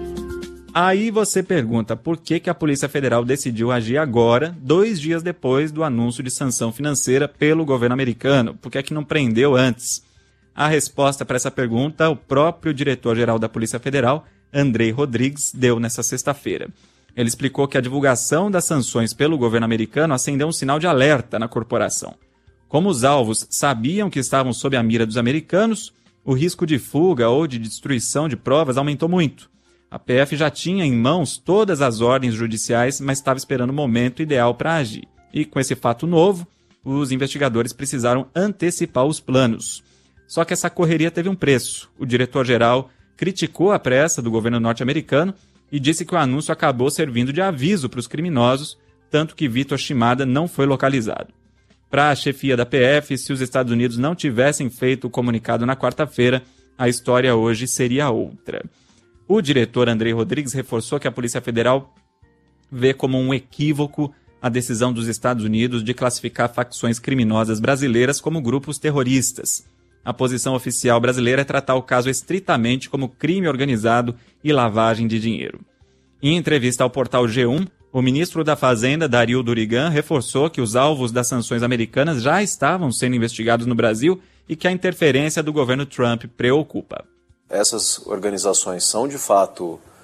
Aí você pergunta por que, que a Polícia Federal decidiu agir agora, dois dias depois do anúncio de sanção financeira pelo governo americano. Por que é que não prendeu antes? A resposta para essa pergunta o próprio diretor-geral da Polícia Federal, Andrei Rodrigues, deu nesta sexta-feira. Ele explicou que a divulgação das sanções pelo governo americano acendeu um sinal de alerta na corporação. Como os alvos sabiam que estavam sob a mira dos americanos, o risco de fuga ou de destruição de provas aumentou muito. A P F já tinha em mãos todas as ordens judiciais, mas estava esperando o momento ideal para agir. E com esse fato novo, os investigadores precisaram antecipar os planos. Só que essa correria teve um preço. O diretor-geral criticou a pressa do governo norte-americano e disse que o anúncio acabou servindo de aviso para os criminosos, tanto que Vitor Shimada não foi localizado. Para a chefia da P F, se os Estados Unidos não tivessem feito o comunicado na quarta-feira, a história hoje seria outra. O diretor Andrei Rodrigues reforçou que a Polícia Federal vê como um equívoco a decisão dos Estados Unidos de classificar facções criminosas brasileiras como grupos terroristas. A posição oficial brasileira é tratar o caso estritamente como crime organizado e lavagem de dinheiro. Em entrevista ao portal G um, o ministro da Fazenda, Dario Durigan, reforçou que os alvos das sanções americanas já estavam sendo investigados no Brasil e que a interferência do governo Trump preocupa. Essas organizações são, de fato,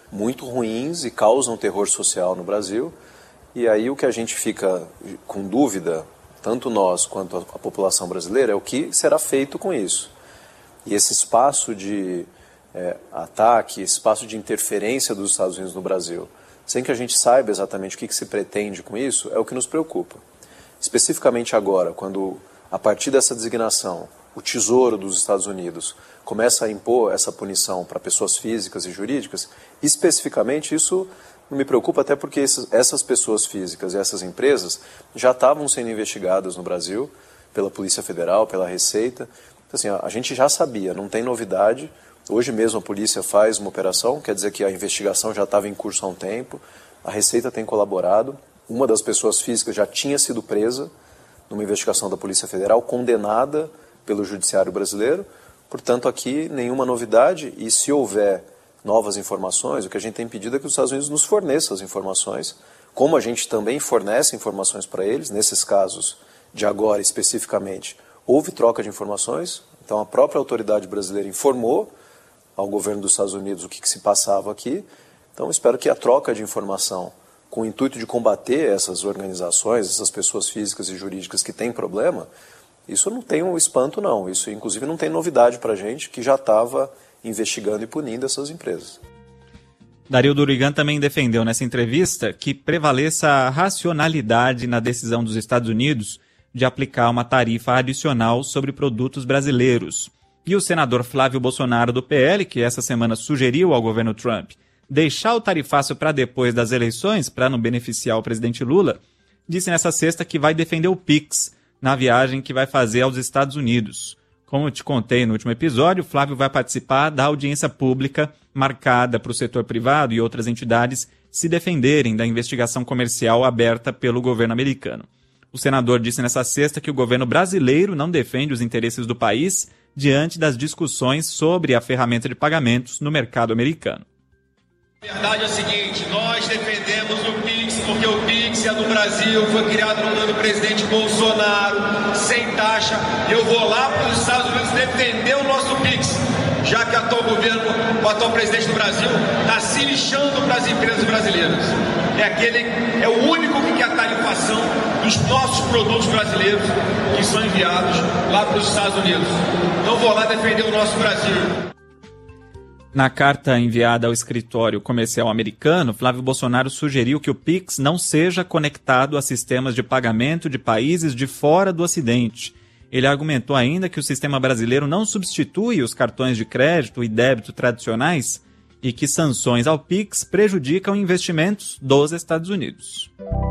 muito ruins e causam terror social no Brasil. E aí o que a gente fica com dúvida, tanto nós quanto a população brasileira, é o que será feito com isso. E esse espaço de é, ataque, esse espaço de interferência dos Estados Unidos no Brasil, sem que a gente saiba exatamente o que, que se pretende com isso, é o que nos preocupa. Especificamente agora, quando a partir dessa designação, o Tesouro dos Estados Unidos começa a impor essa punição para pessoas físicas e jurídicas, especificamente isso não me preocupa, até porque esses, essas pessoas físicas e essas empresas já estavam sendo investigadas no Brasil pela Polícia Federal, pela Receita. Então, assim, a gente já sabia, não tem novidade. Hoje mesmo a polícia faz uma operação, quer dizer que a investigação já estava em curso há um tempo, a Receita tem colaborado, uma das pessoas físicas já tinha sido presa numa investigação da Polícia Federal, condenada pelo Judiciário brasileiro, portanto aqui nenhuma novidade, e se houver novas informações, o que a gente tem pedido é que os Estados Unidos nos forneçam as informações, como a gente também fornece informações para eles, nesses casos de agora especificamente, houve troca de informações, então a própria autoridade brasileira informou ao governo dos Estados Unidos o que, que se passava aqui, então espero que a troca de informação com o intuito de combater essas organizações, essas pessoas físicas e jurídicas que têm problema, isso não tem um espanto não, isso inclusive não tem novidade para a gente que já estava investigando e punindo essas empresas. Dario Durigan também defendeu nessa entrevista que prevaleça a racionalidade na decisão dos Estados Unidos de aplicar uma tarifa adicional sobre produtos brasileiros. E o senador Flávio Bolsonaro do P L, que essa semana sugeriu ao governo Trump deixar o tarifaço para depois das eleições, para não beneficiar o presidente Lula, disse nessa sexta que vai defender o Pix na viagem que vai fazer aos Estados Unidos. Como eu te contei no último episódio, o Flávio vai participar da audiência pública marcada para o setor privado e outras entidades se defenderem da investigação comercial aberta pelo governo americano. O senador disse nessa sexta que o governo brasileiro não defende os interesses do país diante das discussões sobre a ferramenta de pagamentos no mercado americano. A verdade é o seguinte, nós defendemos o Pix porque o Pix é do Brasil, foi criado no ano do presidente Bolsonaro, sem taxa. Eu vou lá para os Estados Unidos defender o nosso Pix, já que o atual governo, o atual presidente do Brasil, está se lixando para as empresas brasileiras. É, aquele, é o único que quer a tarifação dos nossos produtos brasileiros que são enviados lá para os Estados Unidos. Então vou lá defender o nosso Brasil. Na carta enviada ao escritório comercial americano, Flávio Bolsonaro sugeriu que o Pix não seja conectado a sistemas de pagamento de países de fora do Ocidente. Ele argumentou ainda que o sistema brasileiro não substitui os cartões de crédito e débito tradicionais e que sanções ao Pix prejudicam investimentos dos Estados Unidos.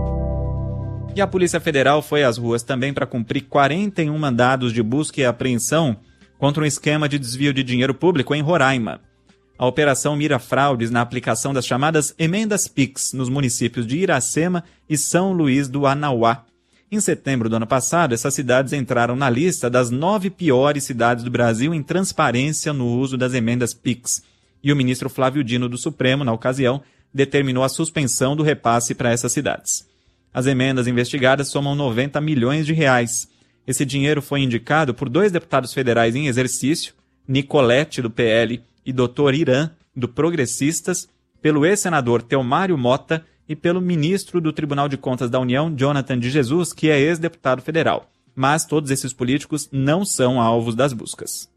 E a Polícia Federal foi às ruas também para cumprir quarenta e um mandados de busca e apreensão contra um esquema de desvio de dinheiro público em Roraima. A operação mira fraudes na aplicação das chamadas emendas Pix nos municípios de Iracema e São Luís do Anauá. Em setembro do ano passado, essas cidades entraram na lista das nove piores cidades do Brasil em transparência no uso das emendas Pix. E o ministro Flávio Dino do Supremo, na ocasião, determinou a suspensão do repasse para essas cidades. As emendas investigadas somam noventa milhões de reais. Esse dinheiro foi indicado por dois deputados federais em exercício, Nicolete, do P L, e doutor Irã, do Progressistas, pelo ex-senador Teomário Mota e pelo ministro do Tribunal de Contas da União, Jonathan de Jesus, que é ex-deputado federal. Mas todos esses políticos não são alvos das buscas.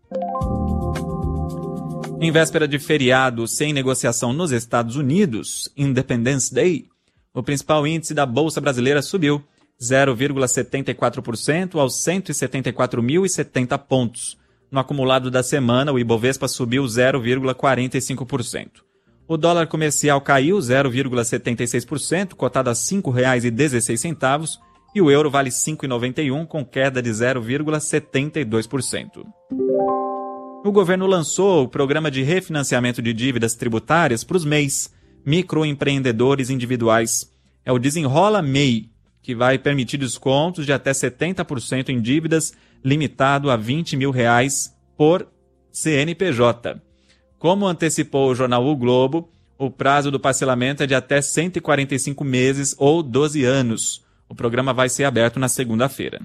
Em véspera de feriado sem negociação nos Estados Unidos, Independence Day, o principal índice da Bolsa Brasileira subiu zero vírgula setenta e quatro por cento aos cento e setenta e quatro mil e setenta pontos. No acumulado da semana, o Ibovespa subiu zero vírgula quarenta e cinco por cento. O dólar comercial caiu zero vírgula setenta e seis por cento, cotado a cinco reais e dezesseis centavos, e o euro vale cinco reais e noventa e um centavos, com queda de zero vírgula setenta e dois por cento. O governo lançou o Programa de Refinanciamento de Dívidas Tributárias para os M E Is, microempreendedores individuais. É o Desenrola M E I, que vai permitir descontos de até setenta por cento em dívidas, limitado a vinte mil reais por C N P J. Como antecipou o jornal O Globo, o prazo do parcelamento é de até cento e quarenta e cinco meses ou doze anos. O programa vai ser aberto na segunda-feira.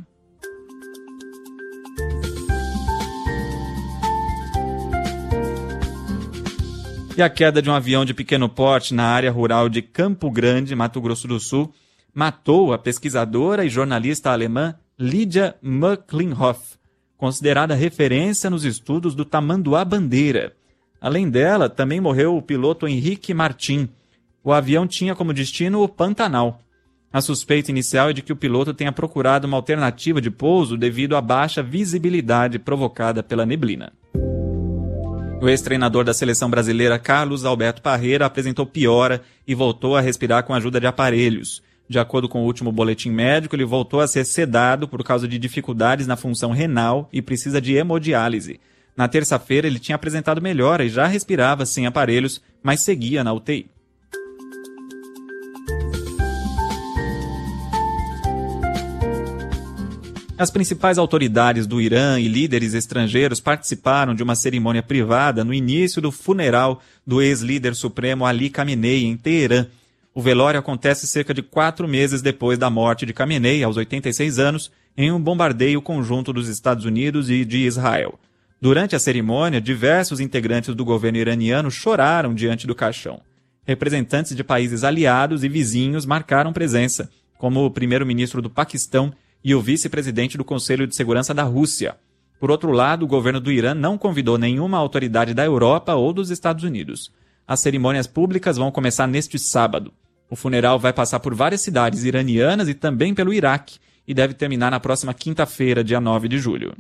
E a queda de um avião de pequeno porte na área rural de Campo Grande, Mato Grosso do Sul, matou a pesquisadora e jornalista alemã Lydia Mücklinghoff, considerada referência nos estudos do tamanduá-bandeira. Além dela, também morreu o piloto Henrique Martin. O avião tinha como destino o Pantanal. A suspeita inicial é de que o piloto tenha procurado uma alternativa de pouso devido à baixa visibilidade provocada pela neblina. O ex-treinador da seleção brasileira Carlos Alberto Parreira apresentou piora e voltou a respirar com a ajuda de aparelhos. De acordo com o último boletim médico, ele voltou a ser sedado por causa de dificuldades na função renal e precisa de hemodiálise. Na terça-feira, ele tinha apresentado melhora e já respirava sem aparelhos, mas seguia na U T I. As principais autoridades do Irã e líderes estrangeiros participaram de uma cerimônia privada no início do funeral do ex-líder supremo Ali Khamenei, em Teherã. O velório acontece cerca de quatro meses depois da morte de Khamenei, aos oitenta e seis anos, em um bombardeio conjunto dos Estados Unidos e de Israel. Durante a cerimônia, diversos integrantes do governo iraniano choraram diante do caixão. Representantes de países aliados e vizinhos marcaram presença, como o primeiro-ministro do Paquistão e o vice-presidente do Conselho de Segurança da Rússia. Por outro lado, o governo do Irã não convidou nenhuma autoridade da Europa ou dos Estados Unidos. As cerimônias públicas vão começar neste sábado. O funeral vai passar por várias cidades iranianas e também pelo Iraque e deve terminar na próxima quinta-feira, dia nove de julho.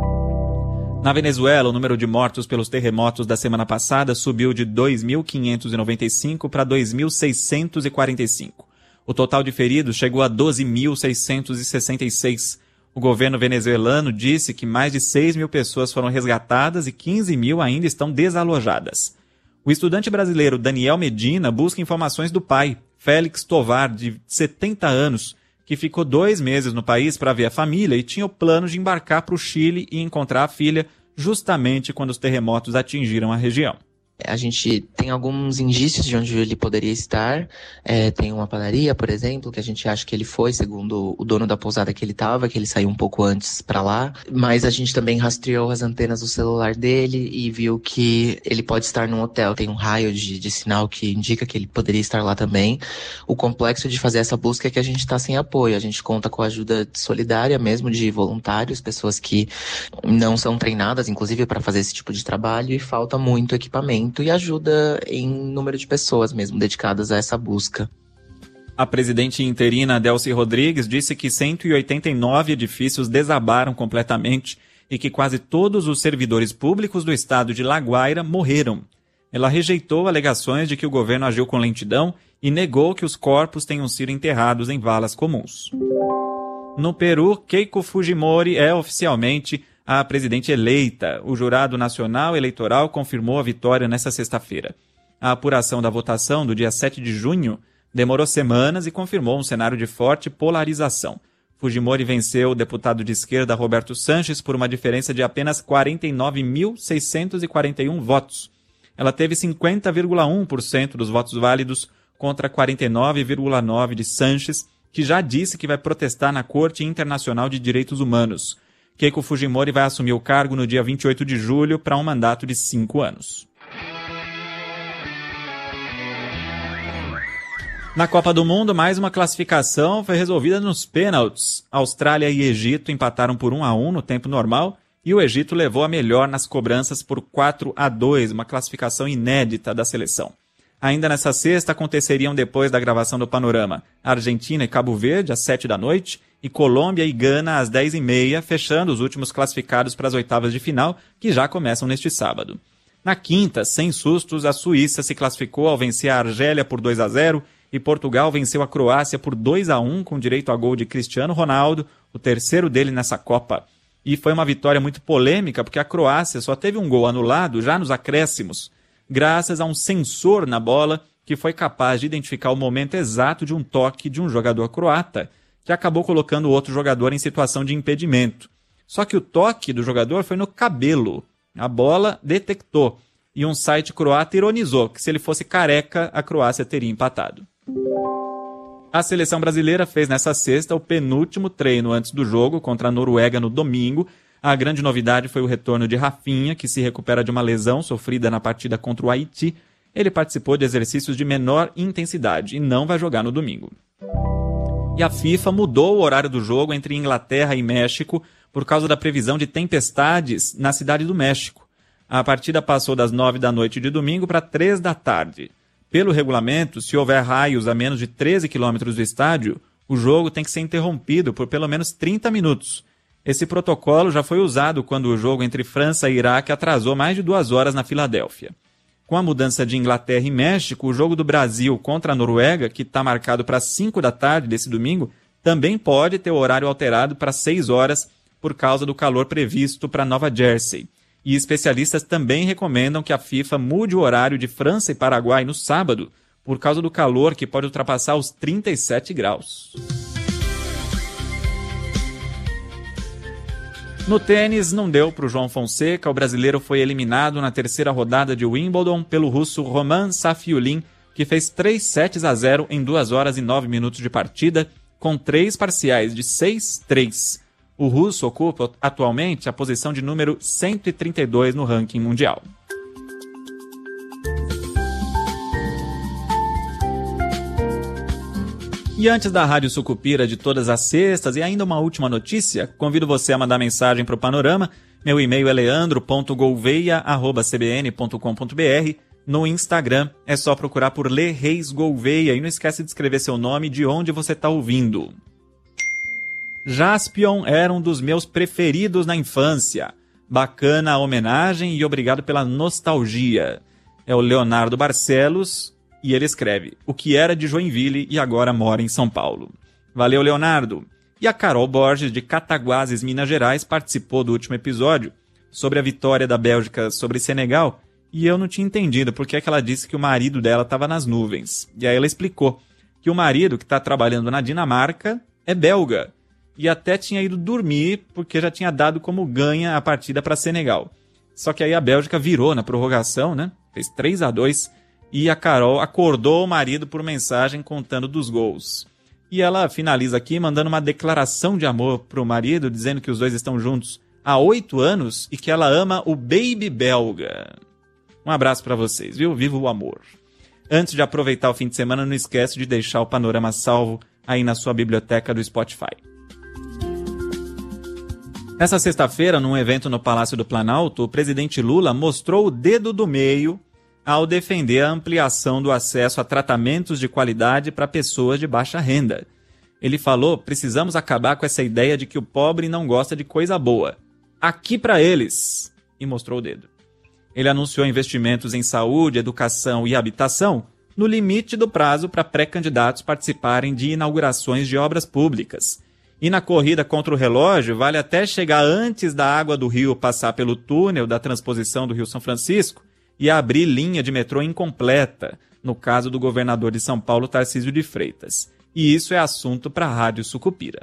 Na Venezuela, o número de mortos pelos terremotos da semana passada subiu de dois mil quinhentos e noventa e cinco para dois mil seiscentos e quarenta e cinco. O total de feridos chegou a doze mil seiscentos e sessenta e seis. O governo venezuelano disse que mais de seis mil pessoas foram resgatadas e quinze mil ainda estão desalojadas. O estudante brasileiro Daniel Medina busca informações do pai, Félix Tovar, de setenta anos, que ficou dois meses no país para ver a família e tinha o plano de embarcar para o Chile e encontrar a filha justamente quando os terremotos atingiram a região. A gente tem alguns indícios de onde ele poderia estar. É, tem uma padaria, por exemplo, que a gente acha que ele foi, segundo o dono da pousada que ele estava, que ele saiu um pouco antes para lá. Mas a gente também rastreou as antenas do celular dele e viu que ele pode estar num hotel. Tem um raio de, de sinal que indica que ele poderia estar lá também. O complexo de fazer essa busca é que a gente está sem apoio. A gente conta com a ajuda solidária mesmo de voluntários, pessoas que não são treinadas, inclusive, para fazer esse tipo de trabalho, e falta muito equipamento e ajuda em número de pessoas mesmo dedicadas a essa busca. A presidente interina Delcy Rodrigues disse que cento e oitenta e nove edifícios desabaram completamente e que quase todos os servidores públicos do estado de La Guaira morreram. Ela rejeitou alegações de que o governo agiu com lentidão e negou que os corpos tenham sido enterrados em valas comuns. No Peru, Keiko Fujimori é oficialmente a presidente eleita. O Jurado Nacional Eleitoral confirmou a vitória nesta sexta-feira. A apuração da votação do dia sete de junho demorou semanas e confirmou um cenário de forte polarização. Fujimori venceu o deputado de esquerda Roberto Sanches por uma diferença de apenas quarenta e nove mil seiscentos e quarenta e um votos. Ela teve cinquenta vírgula um por cento dos votos válidos contra quarenta e nove vírgula nove por cento de Sanches, que já disse que vai protestar na Corte Internacional de Direitos Humanos. Keiko Fujimori vai assumir o cargo no dia vinte e oito de julho para um mandato de cinco anos. Na Copa do Mundo, mais uma classificação foi resolvida nos pênaltis. Austrália e Egito empataram por um a um no tempo normal e o Egito levou a melhor nas cobranças por quatro a dois, uma classificação inédita da seleção. Ainda nessa sexta aconteceriam, depois da gravação do Panorama, Argentina e Cabo Verde às sete da noite e Colômbia e Gana às dez e meia, fechando os últimos classificados para as oitavas de final, que já começam neste sábado. Na quinta, sem sustos, a Suíça se classificou ao vencer a Argélia por dois a zero e Portugal venceu a Croácia por dois a um com direito a gol de Cristiano Ronaldo, o terceiro dele nessa Copa. E foi uma vitória muito polêmica porque a Croácia só teve um gol anulado já nos acréscimos, graças a um sensor na bola que foi capaz de identificar o momento exato de um toque de um jogador croata, que acabou colocando o outro jogador em situação de impedimento. Só que o toque do jogador foi no cabelo. A bola detectou. E um site croata ironizou que se ele fosse careca, a Croácia teria empatado. A seleção brasileira fez nessa sexta o penúltimo treino antes do jogo contra a Noruega no domingo. A grande novidade foi o retorno de Rafinha, que se recupera de uma lesão sofrida na partida contra o Haiti. ele participou de exercícios de menor intensidade e não vai jogar no domingo. E a FIFA mudou o horário do jogo entre Inglaterra e México por causa da previsão de tempestades na cidade do México. A partida passou das nove da noite de domingo para três da tarde. Pelo regulamento, se houver raios a menos de treze quilômetros do estádio, o jogo tem que ser interrompido por pelo menos trinta minutos. Esse protocolo já foi usado quando o jogo entre França e Iraque atrasou mais de duas horas na Filadélfia. Com a mudança de Inglaterra e México, o jogo do Brasil contra a Noruega, que está marcado para cinco da tarde desse domingo, também pode ter o horário alterado para seis horas por causa do calor previsto para Nova Jersey. E especialistas também recomendam que a FIFA mude o horário de França e Paraguai no sábado, por causa do calor que pode ultrapassar os trinta e sete graus. No tênis, não deu para o João Fonseca. O brasileiro foi eliminado na terceira rodada de Wimbledon pelo russo Roman Safiullin, que fez três sets a zero em duas horas e nove minutos de partida, com três parciais de seis a três. O russo ocupa atualmente a posição de número cento e trinta e dois no ranking mundial. E antes da Rádio Sucupira de todas as sextas e ainda uma última notícia, convido você a mandar mensagem para o Panorama. Meu e-mail é leandro ponto gouveia arroba c b n ponto com ponto b r. No Instagram é só procurar por Lê Reis Gouveia e não esquece de escrever seu nome e de onde você está ouvindo. Jaspion era um dos meus preferidos na infância. Bacana a homenagem e obrigado pela nostalgia. É o Leonardo Barcelos e ele escreve: o que era de Joinville e agora mora em São Paulo. Valeu, Leonardo. E a Carol Borges, de Cataguases, Minas Gerais, participou do último episódio sobre a vitória da Bélgica sobre Senegal e eu não tinha entendido porque é que ela disse que o marido dela estava nas nuvens. E aí ela explicou que o marido que está trabalhando na Dinamarca é belga. E até tinha ido dormir porque já tinha dado como ganha a partida para Senegal. Só que aí a Bélgica virou na prorrogação, né? Fez três a dois e a Carol acordou o marido por mensagem contando dos gols. E ela finaliza aqui mandando uma declaração de amor pro marido, dizendo que os dois estão juntos há oito anos e que ela ama o baby belga. Um abraço para vocês, viu? Viva o amor! Antes de aproveitar o fim de semana, não esquece de deixar o Panorama salvo aí na sua biblioteca do Spotify. Nessa sexta-feira, num evento no Palácio do Planalto, o presidente Lula mostrou o dedo do meio ao defender a ampliação do acesso a tratamentos de qualidade para pessoas de baixa renda. Ele falou: precisamos acabar com essa ideia de que o pobre não gosta de coisa boa. Aqui para eles! E mostrou o dedo. Ele anunciou investimentos em saúde, educação e habitação no limite do prazo para pré-candidatos participarem de inaugurações de obras públicas. E na corrida contra o relógio, vale até chegar antes da água do rio passar pelo túnel da transposição do Rio São Francisco e abrir linha de metrô incompleta, no caso do governador de São Paulo, Tarcísio de Freitas. E isso é assunto para a Rádio Sucupira.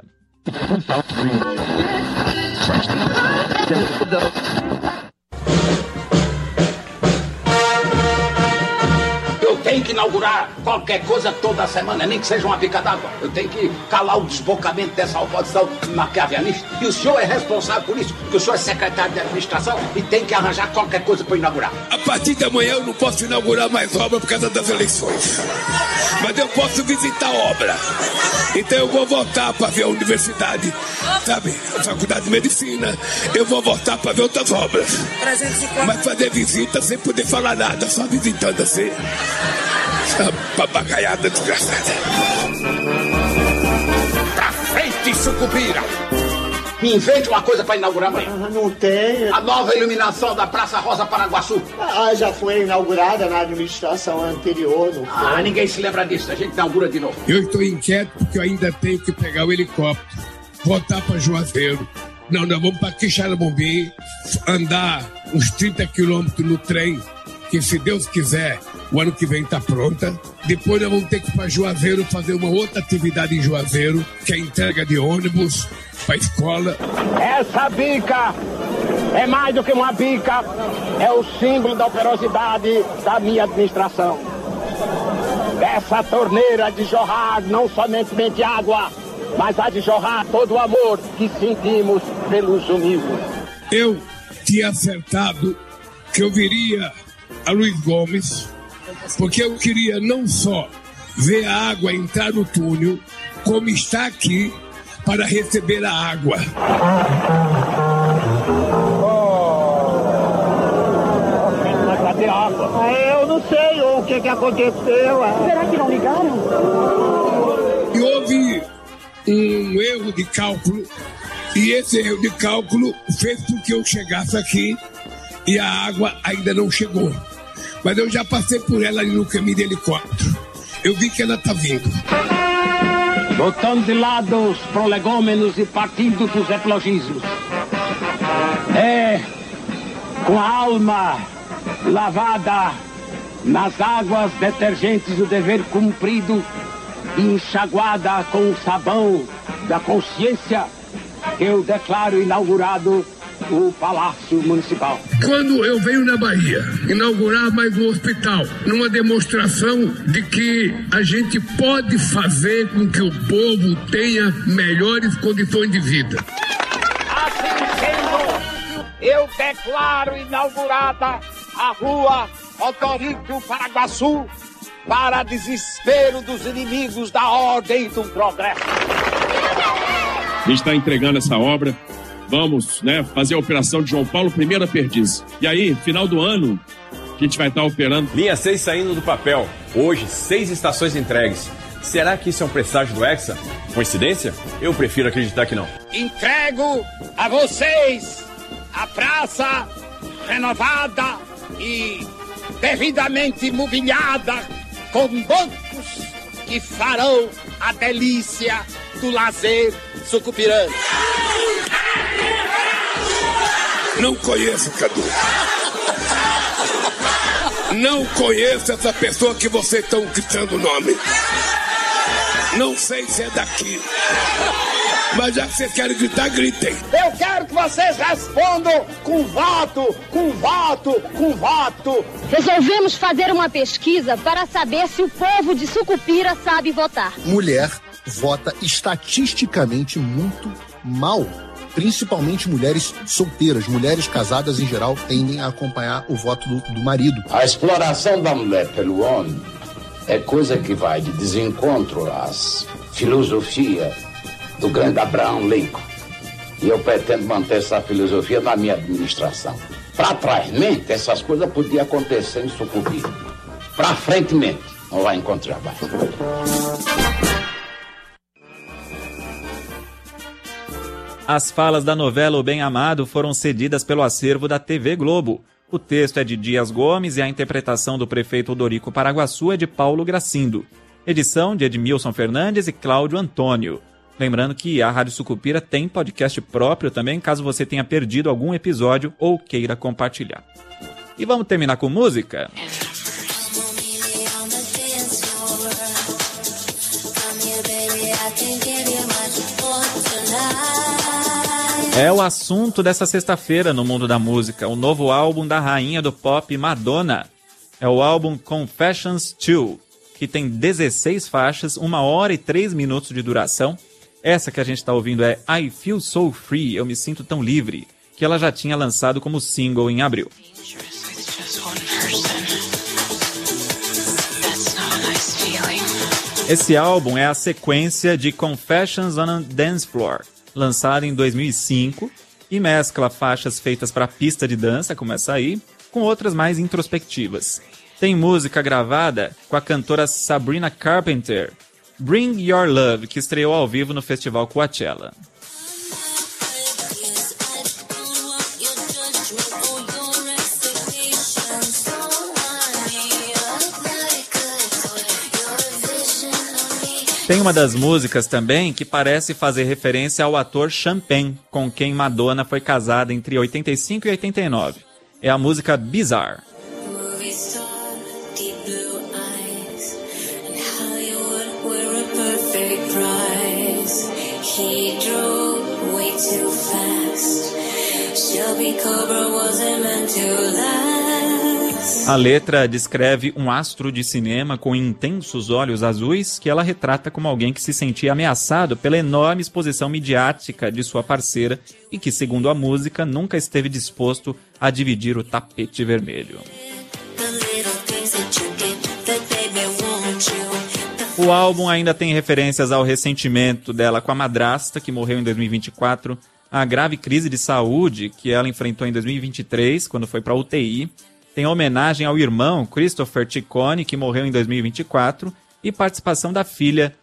Tem que inaugurar qualquer coisa toda semana, nem que seja uma pica d'água. Eu tenho que calar o desbocamento dessa oposição maquiavelista. E o senhor é responsável por isso, porque o senhor é secretário de administração e tem que arranjar qualquer coisa para inaugurar. A partir de amanhã eu não posso inaugurar mais obra por causa das eleições. Mas eu posso visitar a obra. Então eu vou voltar para ver a universidade, sabe? A faculdade de medicina. Eu vou voltar para ver outras obras. Mas fazer visita sem poder falar nada, só visitando assim. Essa papagaiada desgraçada. Pra frente, Sucupira! Me invente uma coisa para inaugurar amanhã. Não tem. A nova iluminação da Praça Rosa Paraguaçu. Ah, já foi inaugurada na administração anterior. Não foi? Ah, ninguém se lembra disso. A gente inaugura de novo. Eu estou inquieto porque eu ainda tenho que pegar o helicóptero, voltar para Juazeiro. Não, nós vamos para Quixaramobim, andar uns trinta quilômetros no trem, que se Deus quiser, o ano que vem está pronta. Depois nós vamos ter que ir para Juazeiro fazer uma outra atividade em Juazeiro, que é a entrega de ônibus para a escola. Essa bica é mais do que uma bica, é o símbolo da operosidade da minha administração. Essa torneira de jorrar não somente água, mas há de jorrar todo o amor que sentimos pelos humildes. Eu tinha acertado que eu viria a Luiz Gomes porque eu queria não só ver a água entrar no túnel, como está aqui para receber a água. Cadê a água? Eu não sei o que, que aconteceu. Será que não ligaram? E houve um erro de cálculo, e esse erro de cálculo fez com que eu chegasse aqui e a água ainda não chegou. Mas eu já passei por ela ali no caminho de helicóptero. Eu vi que ela está vindo. Botando de lado os prolegômenos e partindo dos eclogismos. É, com a alma lavada nas águas detergentes do dever cumprido e enxaguada com o sabão da consciência, eu declaro inaugurado o Palácio Municipal. Quando eu venho na Bahia inaugurar mais um hospital, numa demonstração de que a gente pode fazer com que o povo tenha melhores condições de vida. Assim sendo, eu declaro inaugurada a rua Odorício Paraguaçu, para desespero dos inimigos da ordem e do progresso. A gente está entregando essa obra. Vamos, né, fazer a operação de João Paulo, primeira perdiz. E aí, final do ano, a gente vai estar operando. Linha seis saindo do papel. Hoje, seis estações entregues. Será que isso é um presságio do Hexa? Coincidência? Eu prefiro acreditar que não. Entrego a vocês a praça renovada e devidamente mobiliada com bancos que farão a delícia do lazer sucupirano. Não conheço, Cadu. Não conheço essa pessoa que vocês estão gritando o nome. Não sei se é daqui. Mas já que vocês querem gritar, gritem. Eu quero que vocês respondam com voto, com voto, com voto. Resolvemos fazer uma pesquisa para saber se o povo de Sucupira sabe votar. Mulher vota estatisticamente muito mal. Principalmente mulheres solteiras, mulheres casadas em geral tendem a acompanhar o voto do, do marido. A exploração da mulher pelo homem é coisa que vai de desencontro às filosofias do grande Abraham Lincoln. E eu pretendo manter essa filosofia na minha administração. Para trás-mente, essas coisas podiam acontecer em Sucupira. Para frente-mente, não vai encontrar mais. As falas da novela O Bem Amado foram cedidas pelo acervo da T V Globo. O texto é de Dias Gomes e a interpretação do prefeito Odorico Paraguaçu é de Paulo Gracindo. Edição de Edmilson Fernandes e Cláudio Antônio. Lembrando que a Rádio Sucupira tem podcast próprio também, caso você tenha perdido algum episódio ou queira compartilhar. E vamos terminar com música? É o assunto dessa sexta-feira no mundo da música, o novo álbum da rainha do pop, Madonna. É o álbum Confessions dois, que tem dezesseis faixas, uma hora e três minutos de duração. Essa que a gente está ouvindo é I Feel So Free, Eu Me Sinto Tão Livre, que ela já tinha lançado como single em abril. Esse álbum é a sequência de Confessions on a Dance Floor, lançado em dois mil e cinco, e mescla faixas feitas para pista de dança, como essa aí, com outras mais introspectivas. Tem música gravada com a cantora Sabrina Carpenter, Bring Your Love, que estreou ao vivo no Festival Coachella. Tem uma das músicas também que parece fazer referência ao ator Sean Penn, com quem Madonna foi casada entre oitenta e cinco e oitenta e nove. É a música Bizarre. A letra descreve um astro de cinema com intensos olhos azuis que ela retrata como alguém que se sentia ameaçado pela enorme exposição midiática de sua parceira e que, segundo a música, nunca esteve disposto a dividir o tapete vermelho. O álbum ainda tem referências ao ressentimento dela com a madrasta, que morreu em dois mil e vinte e quatro, a grave crise de saúde que ela enfrentou em dois mil e vinte e três, quando foi para a U T I. Tem homenagem ao irmão Christopher Ciccone, que morreu em dois mil e vinte e quatro, e participação da filha